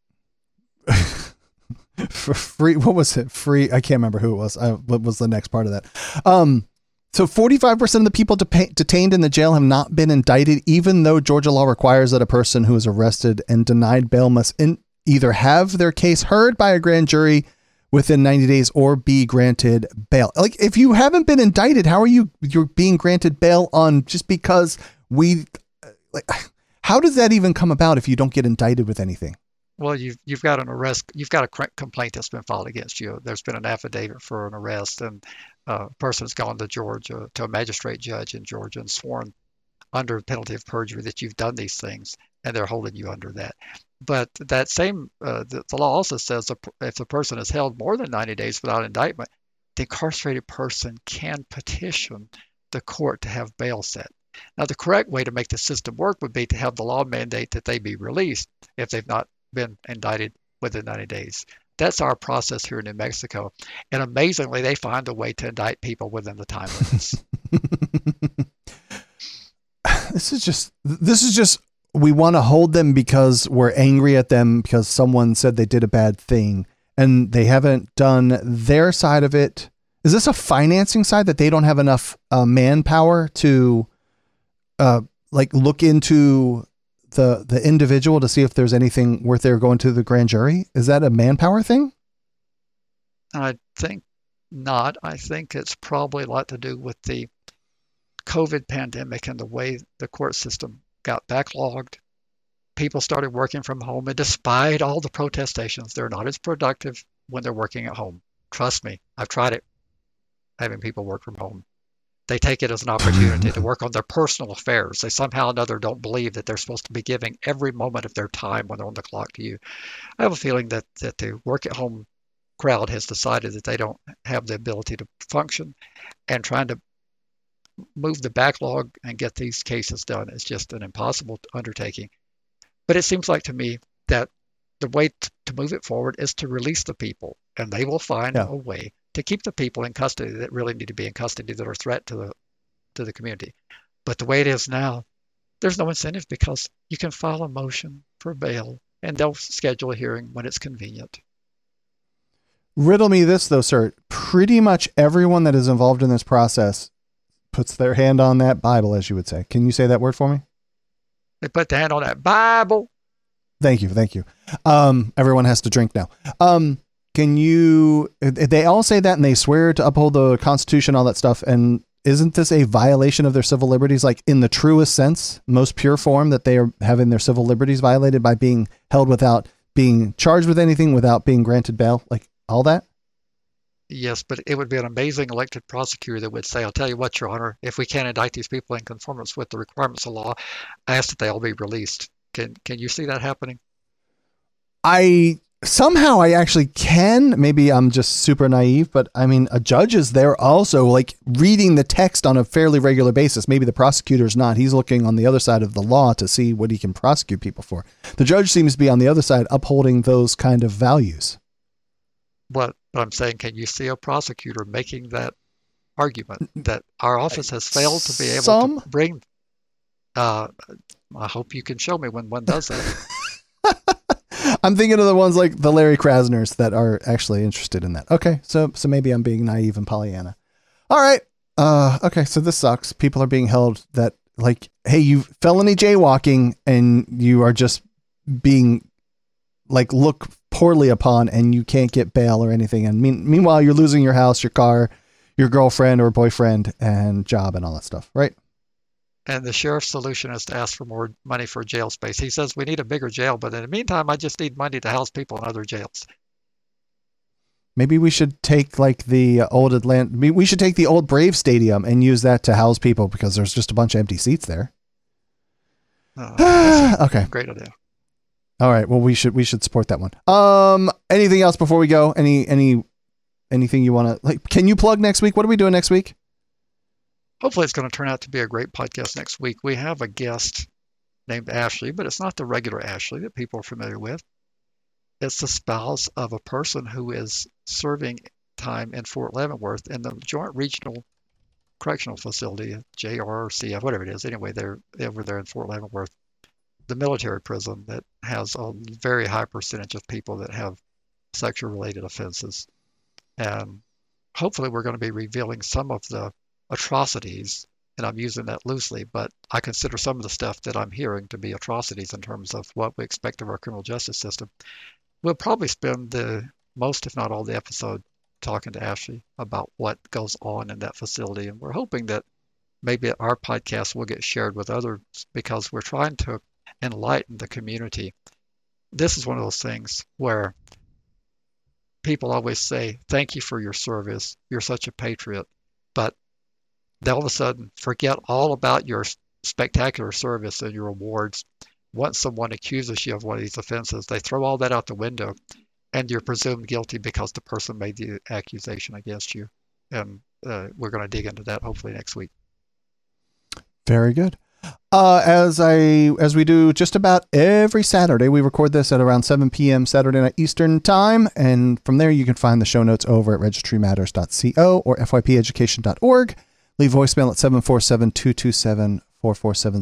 For free. What was it? Free. I can't remember who it was. What was the next part of that? So 45% of the people detained in the jail have not been indicted, even though Georgia law requires that a person who is arrested and denied bail must either have their case heard by a grand jury within 90 days or be granted bail. Like, if you haven't been indicted, how are you're being granted bail on just because how does that even come about if you don't get indicted with anything? Well, you've got an arrest. You've got a complaint that's been filed against you. There's been an affidavit for an arrest, and a person's gone to Georgia, to a magistrate judge in Georgia, and sworn under penalty of perjury that you've done these things, and they're holding you under that. But that same the law also says if the person is held more than 90 days without indictment, the incarcerated person can petition the court to have bail set. Now, the correct way to make the system work would be to have the law mandate that they be released if they've not been indicted within 90 days. That's our process here in New Mexico. And amazingly, they find a way to indict people within the time limits. This is just, we want to hold them because we're angry at them because someone said they did a bad thing. and they haven't done their side of it. Is this a financing side that they don't have enough manpower to look into the individual to see if there's anything worth their going to the grand jury? Is that a manpower thing? I think not. I think it's probably a lot to do with the COVID pandemic and the way the court system got backlogged. People started working from home, and despite all the protestations, they're not as productive when they're working at home. Trust me, I've tried it, having people work from home. They take it as an opportunity to work on their personal affairs. They somehow or another don't believe that they're supposed to be giving every moment of their time when they're on the clock to you. I have a feeling that the work at home crowd has decided that they don't have the ability to function, and trying to move the backlog and get these cases done is just an impossible undertaking. But it seems like to me that the way to move it forward is to release the people, and they will find a way to keep the people in custody that really need to be in custody, that are a threat to the community. But the way it is now, there's no incentive, because you can file a motion for bail and they'll schedule a hearing when it's convenient. Riddle me this though, sir. Pretty much everyone that is involved in this process puts their hand on that Bible, as you would say. Can you say that word for me? They put their hand on that Bible. Thank you. Everyone has to drink now. Can you, they all say that and they swear to uphold the Constitution, all that stuff. And isn't this a violation of their civil liberties? Like in the truest sense, most pure form, that they are having their civil liberties violated by being held without being charged with anything, without being granted bail, like all that? Yes, but it would be an amazing elected prosecutor that would say, I'll tell you what, Your Honor, if we can't indict these people in conformance with the requirements of law, I ask that they all be released. Can you see that happening? I actually can. Maybe I'm just super naive, but I mean, a judge is there also, like, reading the text on a fairly regular basis. Maybe the prosecutor's not. He's looking on the other side of the law to see what he can prosecute people for. The judge seems to be on the other side, upholding those kind of values. What I'm saying, can you see a prosecutor making that argument that our office has failed to be able to bring? I hope you can show me when one does that. I'm thinking of the ones like the Larry Krasners that are actually interested in that. Okay, so maybe I'm being naive and Pollyanna. All right. Okay, so this sucks. People are being held that, like, hey, you felony jaywalking and you are just being, like, look poorly upon, and you can't get bail or anything. And meanwhile, you're losing your house, your car, your girlfriend or boyfriend, and job and all that stuff, right? And the sheriff's solution is to ask for more money for jail space. He says we need a bigger jail, but in the meantime, I just need money to house people in other jails. Maybe we should take like the old we should take the old Brave Stadium and use that to house people, because there's just a bunch of empty seats there. Okay. Great idea. All right. Well, we should support that one. Anything else before we go? Anything you want to, like, can you plug next week? What are we doing next week? Hopefully it's going to turn out to be a great podcast next week. We have a guest named Ashley, but it's not the regular Ashley that people are familiar with. It's the spouse of a person who is serving time in Fort Leavenworth in the Joint Regional Correctional Facility, JRCF, whatever it is. Anyway, they're over there in Fort Leavenworth, the military prison that has a very high percentage of people that have sexual-related offenses. And hopefully we're going to be revealing some of the atrocities, and I'm using that loosely, but I consider some of the stuff that I'm hearing to be atrocities in terms of what we expect of our criminal justice system. We'll probably spend the most, if not all, the episode talking to Ashley about what goes on in that facility, and we're hoping that maybe our podcast will get shared with others, because we're trying to enlighten the community. This is one of those things where people always say, thank you for your service, you're such a patriot, but they all of a sudden forget all about your spectacular service and your awards. Once someone accuses you of one of these offenses, they throw all that out the window, and you're presumed guilty because the person made the accusation against you. And we're going to dig into that hopefully next week. Very good. As we do just about every Saturday, we record this at around 7 p.m. Saturday night Eastern time. And from there, you can find the show notes over at registrymatters.co or fypeducation.org. Leave voicemail at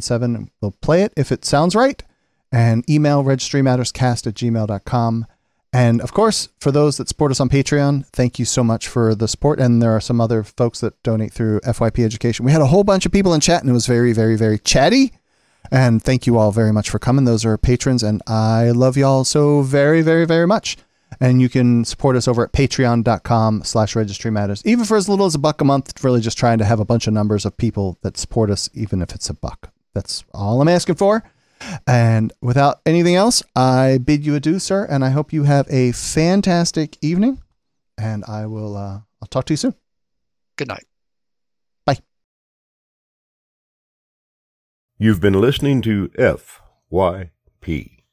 747-227-4477. We'll play it if it sounds right. And email registrymatterscast@gmail.com. And of course, for those that support us on Patreon, thank you so much for the support. And there are some other folks that donate through FYP Education. We had a whole bunch of people in chat, and it was very, very, very chatty. And thank you all very much for coming. Those are patrons, and I love y'all so very, very, very much. And you can support us over at patreon.com/Registry Matters. Even for as little as $1 a month, really just trying to have a bunch of numbers of people that support us, even if it's $1. That's all I'm asking for. And without anything else, I bid you adieu, sir. And I hope you have a fantastic evening. And I'll talk to you soon. Good night. Bye. You've been listening to FYP.